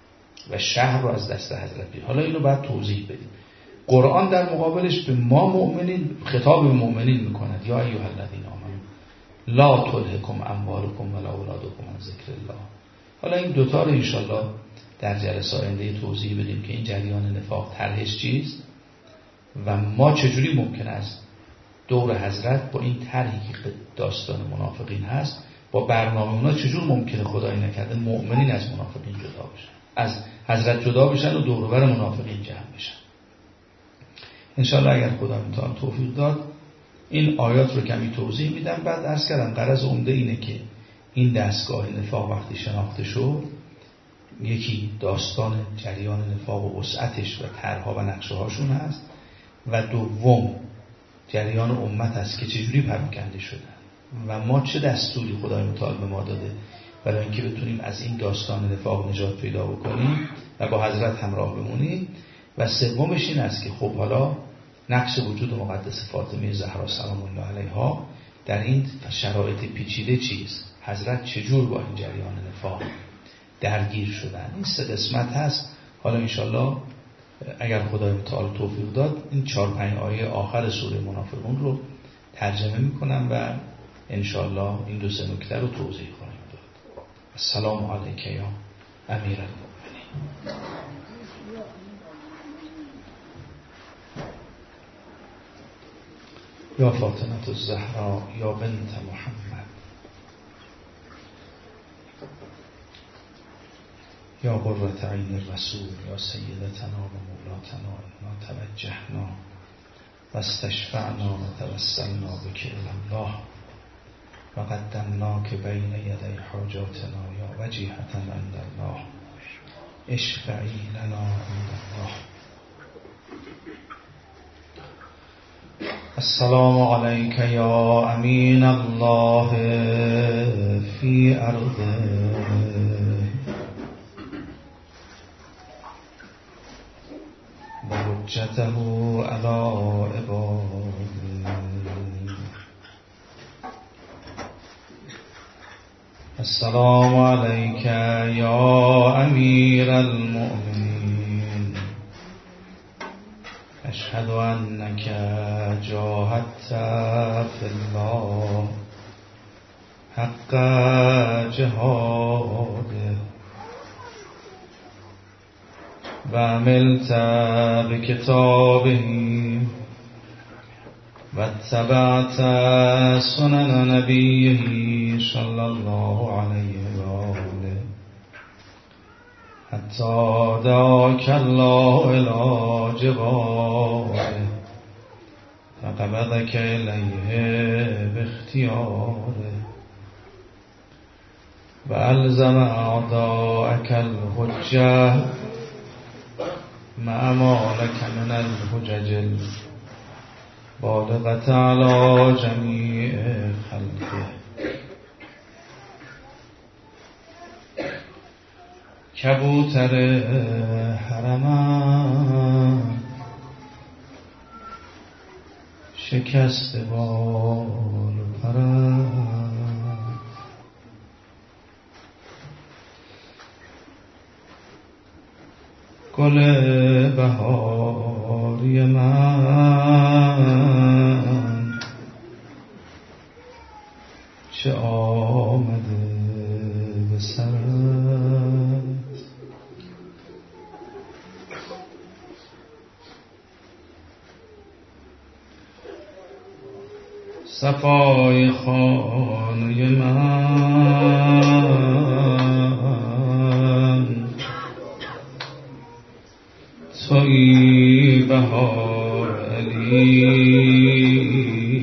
و شهر رو از دست حضرت بگیرید. حالا اینو باید توضیح بدیم. قرآن در مقابلش به ما مؤمنین خطاب به مؤمنین میکند، یا ایها الذین آمنوا لا تلهکم اموالکم ولا اولادکم عن ذکر الله. حالا این دوتا رو انشالله در جلسه آینده توضیح بدیم که این جریان نفاق طرحش چیست و ما چجوری ممکن است دور حضرت با این طرحی که داستان منافقین هست با برنامه اونا چجور ممکنه خدای نکرده مؤمنین از منافقین جدا بشن، از حضرت جدا بشن و دور و بر منافقین جمع بشن. انشالله اگر خدا متعال توفیق داد این آیات رو کمی توضیح میدم. بعد عرض کردم غرض عمده اینه که این دستگاه نفاق وقتی شناخته شد، یکی داستان جریان نفاق و وسعتش و طرح‌ها و نقشه هاشون هست و دوم جریان امت هست که چجوری پراکنده شدن و ما چه دستوری خدای متعال به ما داده برای اینکه بتونیم از این داستان نفاق نجات پیدا بکنیم و با حضرت همراه بمونیم. و سومش این است که خب حالا نقش وجود مقدس فاطمه زهرا سلام الله علیها در این شرایط پیچیده چیست، حضرت چجور با این جریان نفاق درگیر شدن. این سه قسمت هست. حالا انشالله اگر خدای متعال توفیق داد این چهار پنج آیه آخر سوره منافقون رو ترجمه میکنم و انشالله این دو سه نکته رو توضیح خواهیم داد. السلام علیک یا امیر المؤمنین. یا فاطمه الزهرا یا بنت محمد یا قرة عین الرسول یا سیدتنا و مولاتنا انا توجهنا و استشفعنا و توسلنا بک الله و قدمناک بین یدی حاجاتنا یا وجیهة عند الله اشفعی لنا عند الله. السلام علیک یا امین الله فی ارضه و حجته علی عباده. السلام علیک یا امیر المؤمنین اشهد انک جاهدت فی الله حق جهاده و عملت بکتابه و اتبعت سنن نبیه صلی الله علیه و آله حتی دعاک الله الی جواره فقبضک الیه باختیاره و الزم اعداءک الحجه مع ما لک من الحجج البالغة علی جمیع خلقه. کبوتر حرمم شکست بال پرم گل بهاری من چه آمده به سرت صفای خانه من تویی بهار علی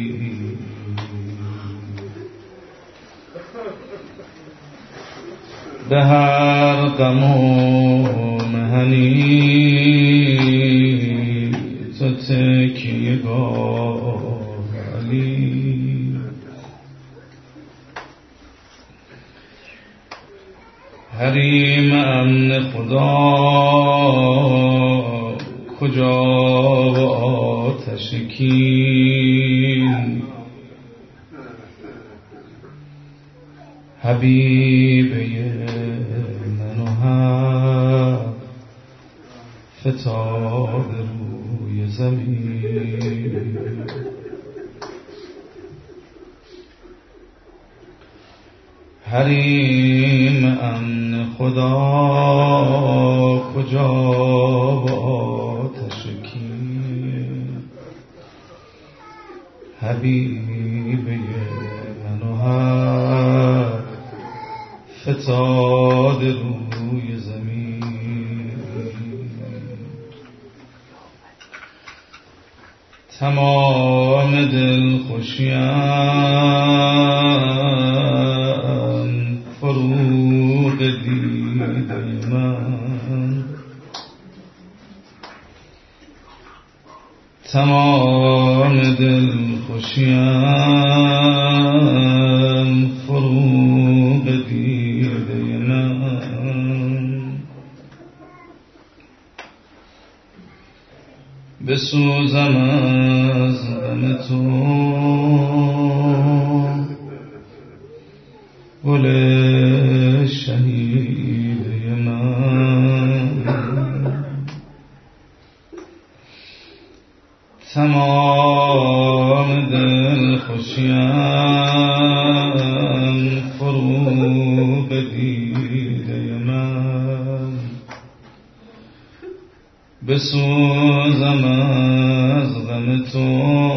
به هر غم و مهنی تو تکیه گاه علی حریم امن خدا کجا و آتش کین حبیبه من و هم فتاد روی زمین. حریم امن خدا کجا و آتش کی؟ حبیبه من و حق فتاد روی زمین. تمام دل خوشیم فروغ دیده من. تمام دل خوشیم فروغ دیده من. بسوزم از غم تو گل شهیده من. تمام دل خوشیم فروغ دیده من. بسوزم از غم تو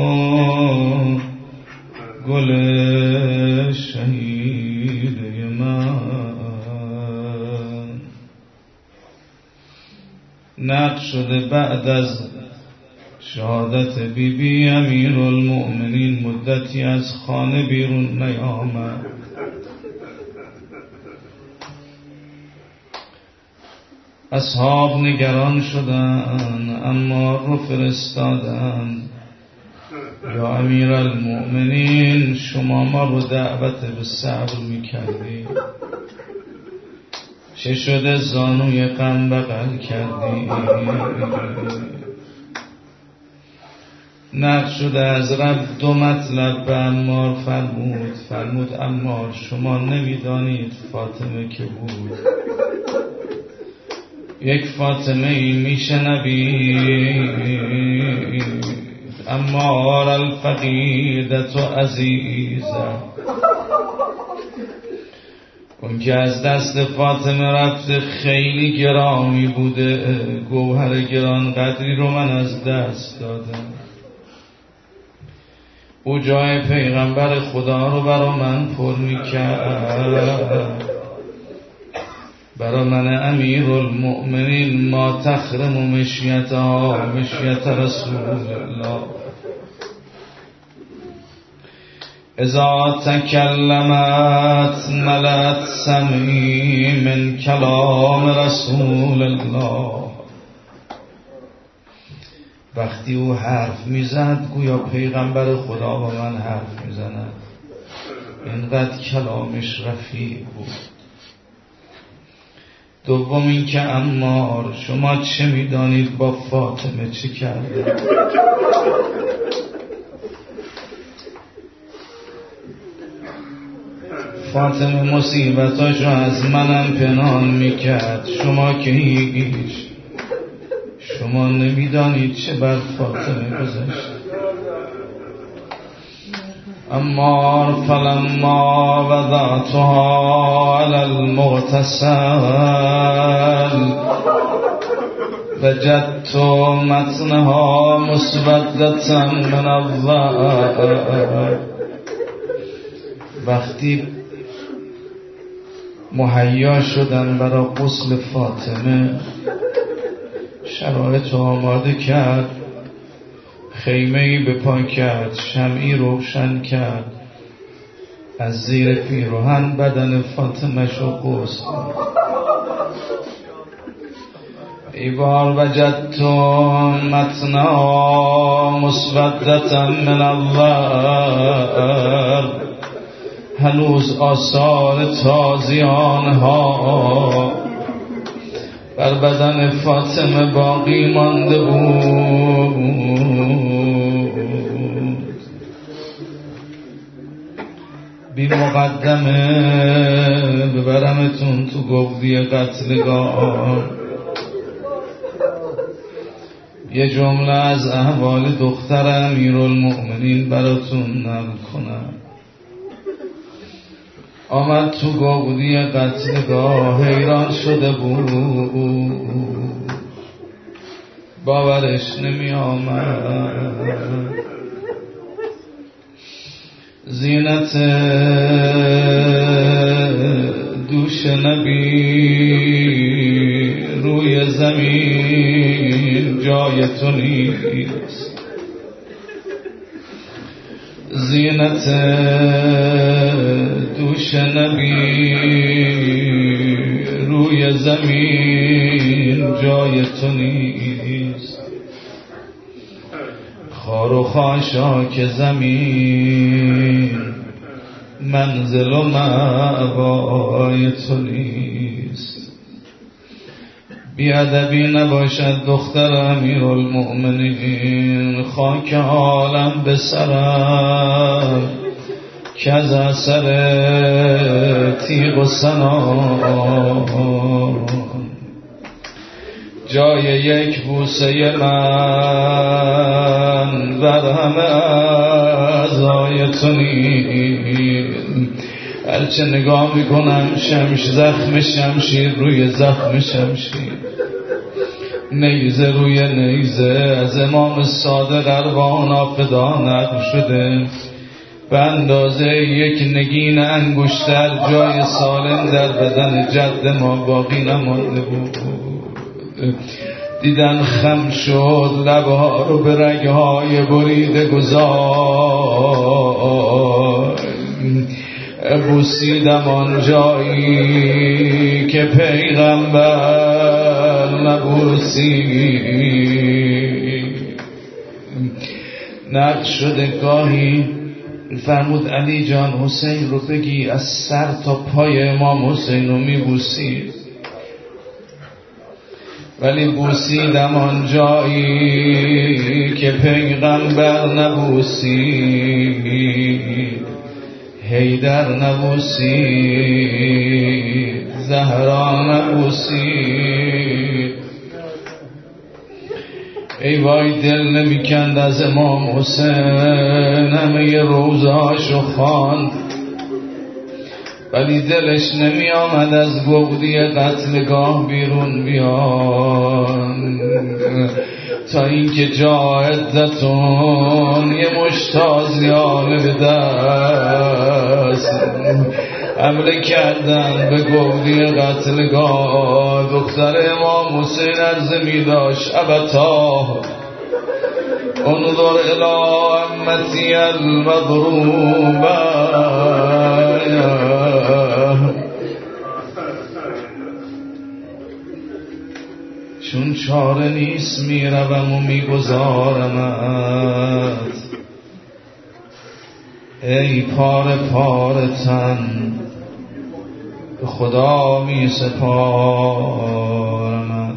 گل شهیده من. نقش شده بعد از شهادت بی بی امیر المؤمنین مدتی از خانه بیرون نیامد. اصحاب نگران شدند اما رو فرستادند یا امیر المؤمنین شما ما رو دعوت به صبر میکردی، چه شده زانوی غم بغل کردی؟ نقد شده از رب دو مطلب به عمار فرمود. فرمود عمار شما نمیدانید فاطمه که بود. یک فاطمه ای میشنوید عمار الفقیدت و عزیزه، اون که از دست فاطمه رفته خیلی گرامی بوده، گوهر گران قدری رو من از دست دادم. او جای پیغمبر خدا رو برا من پر میکرد. برا من امیر المؤمنین ما تخرم و مشیت ها مشیت رسول الله. اذا تکلمت ملت سمعی من کلام رسول الله. وقتی او حرف میزد گویا پیغمبر خدا با من حرف میزند. اینقدر کلامش رفیع بود. دوم این که عمار شما چه میدانید با فاطمه چه کرده؟ فاطمه مصیبتاشو از منم پنهان میکرد، شما که هیچ. شما نمیدانید چه بر فاطمه گذشت. عمار فلما وضعتها على المغتسل وجدت متنها مسودة من الظهر. وقتی مهیا شدن برای غسل فاطمه، شرایط آماده کرد، خیمه‌ای به پا کرد، شمعی روشن کرد، از زیر پیراهن بدن فاطمه شو غسل. ای بار وجدت متنا مسودة من الله. هنوز آثار تازیان ها بر بدن فاطمه باقی مانده بود. بی مقدمه ببرمتون تو گودی قتلگاه. یه جمله از احوال دختر امیرالمؤمنین براتون نقل کنم. آمد تو گاودی قتلگاه، حیران شده بود، باورش نمی آمد. زینت دوش نبی روی زمین جای تو نیست. زینت دوش نبی روی زمین جای تو نیست. خار و خاشاک زمین منزل و مأوای تو نیست. بیادبی نباشد دختر امیرالمؤمنین، خاک عالم به سرم که از اثر تیغ و سنان جای یک بوسه من بر همه اعضای تو نیست. هرچه نگاه میکنم شمش زخم شمشیر روی زخم شمشیر، نیزه روی نیزه از امام صادق اروانا فدا نقل شده. به اندازه یک نگین انگشتر جای سالم در بدن جد ما باقی نمانده بود. دیدن خم شد، لبها رو به رگهای بریده گذار. بوسیدم آن جایی که پیغمبر نبوسید. نقش شده گاهی فرمود علی جان حسین رو بگی از سر تا پای امام حسین رو میبوسید، ولی بوسیدم آن جایی که پیغمبر نبوسید. حیدر نبوسید، زهرا نبوسید. ای وای دل نمیکند از امام حسین، همه روزهاشو خواند ولی دلش نمی آمد از گودی قتلگاه بیرون بیان، تا اینکه جا عدتون یه مشتازیانه به دست حمله کردن به گودی قتلگاه. دختر امام حسین عرض می داشت ابتا انظر الى امتی المضروبه، چون چاره نیست میروم و میگذارمت. ای پاره پاره تن به خدا می سپارمت.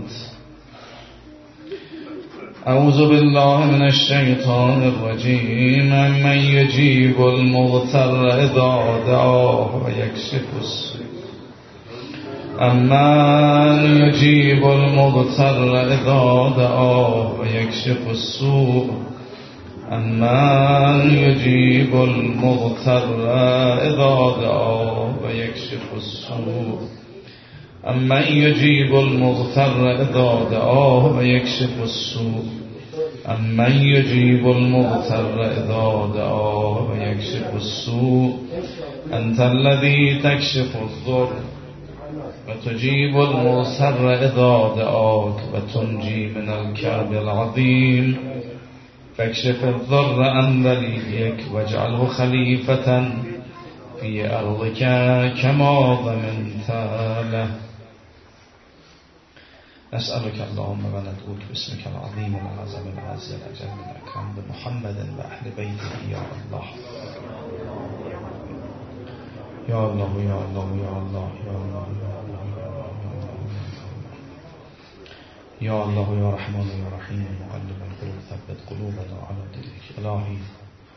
اعوذ بالله من الشیطان الرجیم. من یجیب المضطر اذا دعاه و یکشف السوء. امن یجیب المضطر اذا دعاه و یکشف السوء. امن یجیب المضطر اذا دعاه و یکشف السوء. امن یجیب المضطر اذا دعاه و یکشف السوء. امن یجیب المضطر اذا دعاه و یکشف السوء. انت الذی تکشف الضر و تجیب المضطر اذا دعاک و تنجی من الکرب العظیم. فاکشف الضر عن ولیک واجعله خلیفة فی ارضک کما ضمنت له. نسألك اللهم وندعوك باسمك العظيم العظيم العز الأجل الأكرم بمحمد وأهل بيته يا الله يا الله يا الله يا الله يا الله يا الله يا رحمن يا رحيم مقلب القلوب ثبت قلوبنا على دينك. الهی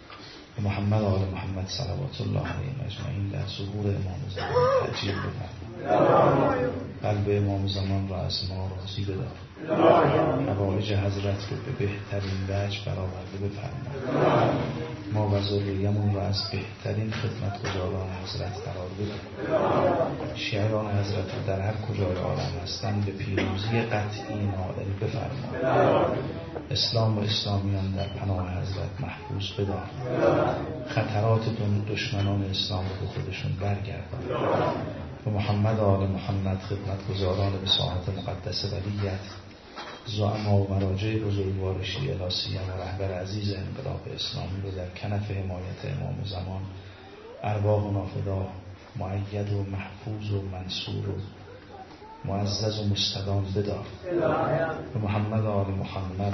محمد و آل محمد صلوات الله علیهم اجمعین در ظهور امام زمان تأجیل بفرما. قلب امام زمان را از ما راضی بدار. حوائج حضرت رو به بهترین وجه برآورده بفرما. ما و ذریه‌مون را از بهترین خدمتگزاران حضرت قرار بده. شیعیان حضرت رو در هر کجای عالم هستند به پیروزی قطعی نائل بفرما. اسلام و اسلامیان در پناه حضرت محفوظ بدار. خطرات دشمنان اسلام رو به خودشون برگردان. و محمد آل محمد خدمتگزاران به ساحت مقدس ولیت، زعما و مراجع بزرگوار شیعه لاسی و رهبر عزیز انقلاب اسلامی رو در کنف حمایت امام زمان ارواح و نافدا مؤید و محفوظ و منصور و معزز و مستدام بدار. و محمد آل محمد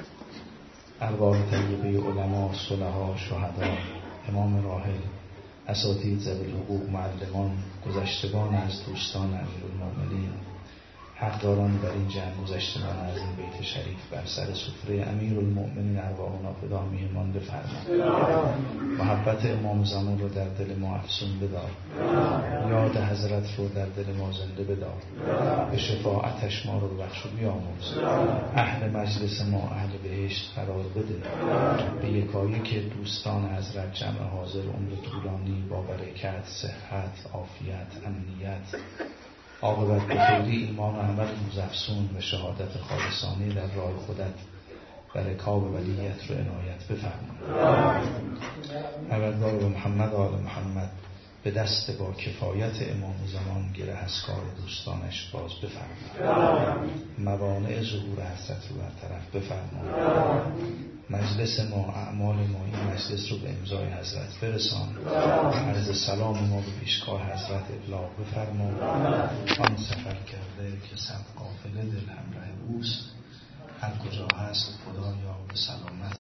ارواح طیبه علما، صلحا، شهدا، امام راحل، اساتید ذوی الحقوق، معلمان، گذشتگان از دوستان امیرالمومنین، حقداران در این جمع گذشتگان از این بیت شریف بر سر سفره امیرالمومنین ارواح و نافدا میهمان بفرما. محبت امام زمان رو در دل ما افزون بدار. یاد حضرت رو در دل ما زنده بدار. به شفاعتش ما رو بخش و بیامرز. اهل مجلس ما اهل بهشت قرار بده. به یکایی که دوستان حضرت جمع حاضر عمر طولانی با برکت، صحت، عافیت، امنیت، عاقبت به خیری، ایمان و عمل مزافزون و شهادت خالصانه در راه خودت و رکاب ولیت رو عنایت بفرما. پروردگار به محمد آل محمد به دست با کفایت امام زمان گره از کار دوستانش باز بفرما. موانع ظهور حضرت رو برطرف بفرما. مجلس ما، اعمال ما، این مجلس رو به امضای حضرت برسان. عرض سلام ما به پیشگاه حضرت ابلاغ بفرما. آن سفر کرده که صد قافله دل همراه اوست، هر کجا هست خدایا به سلامت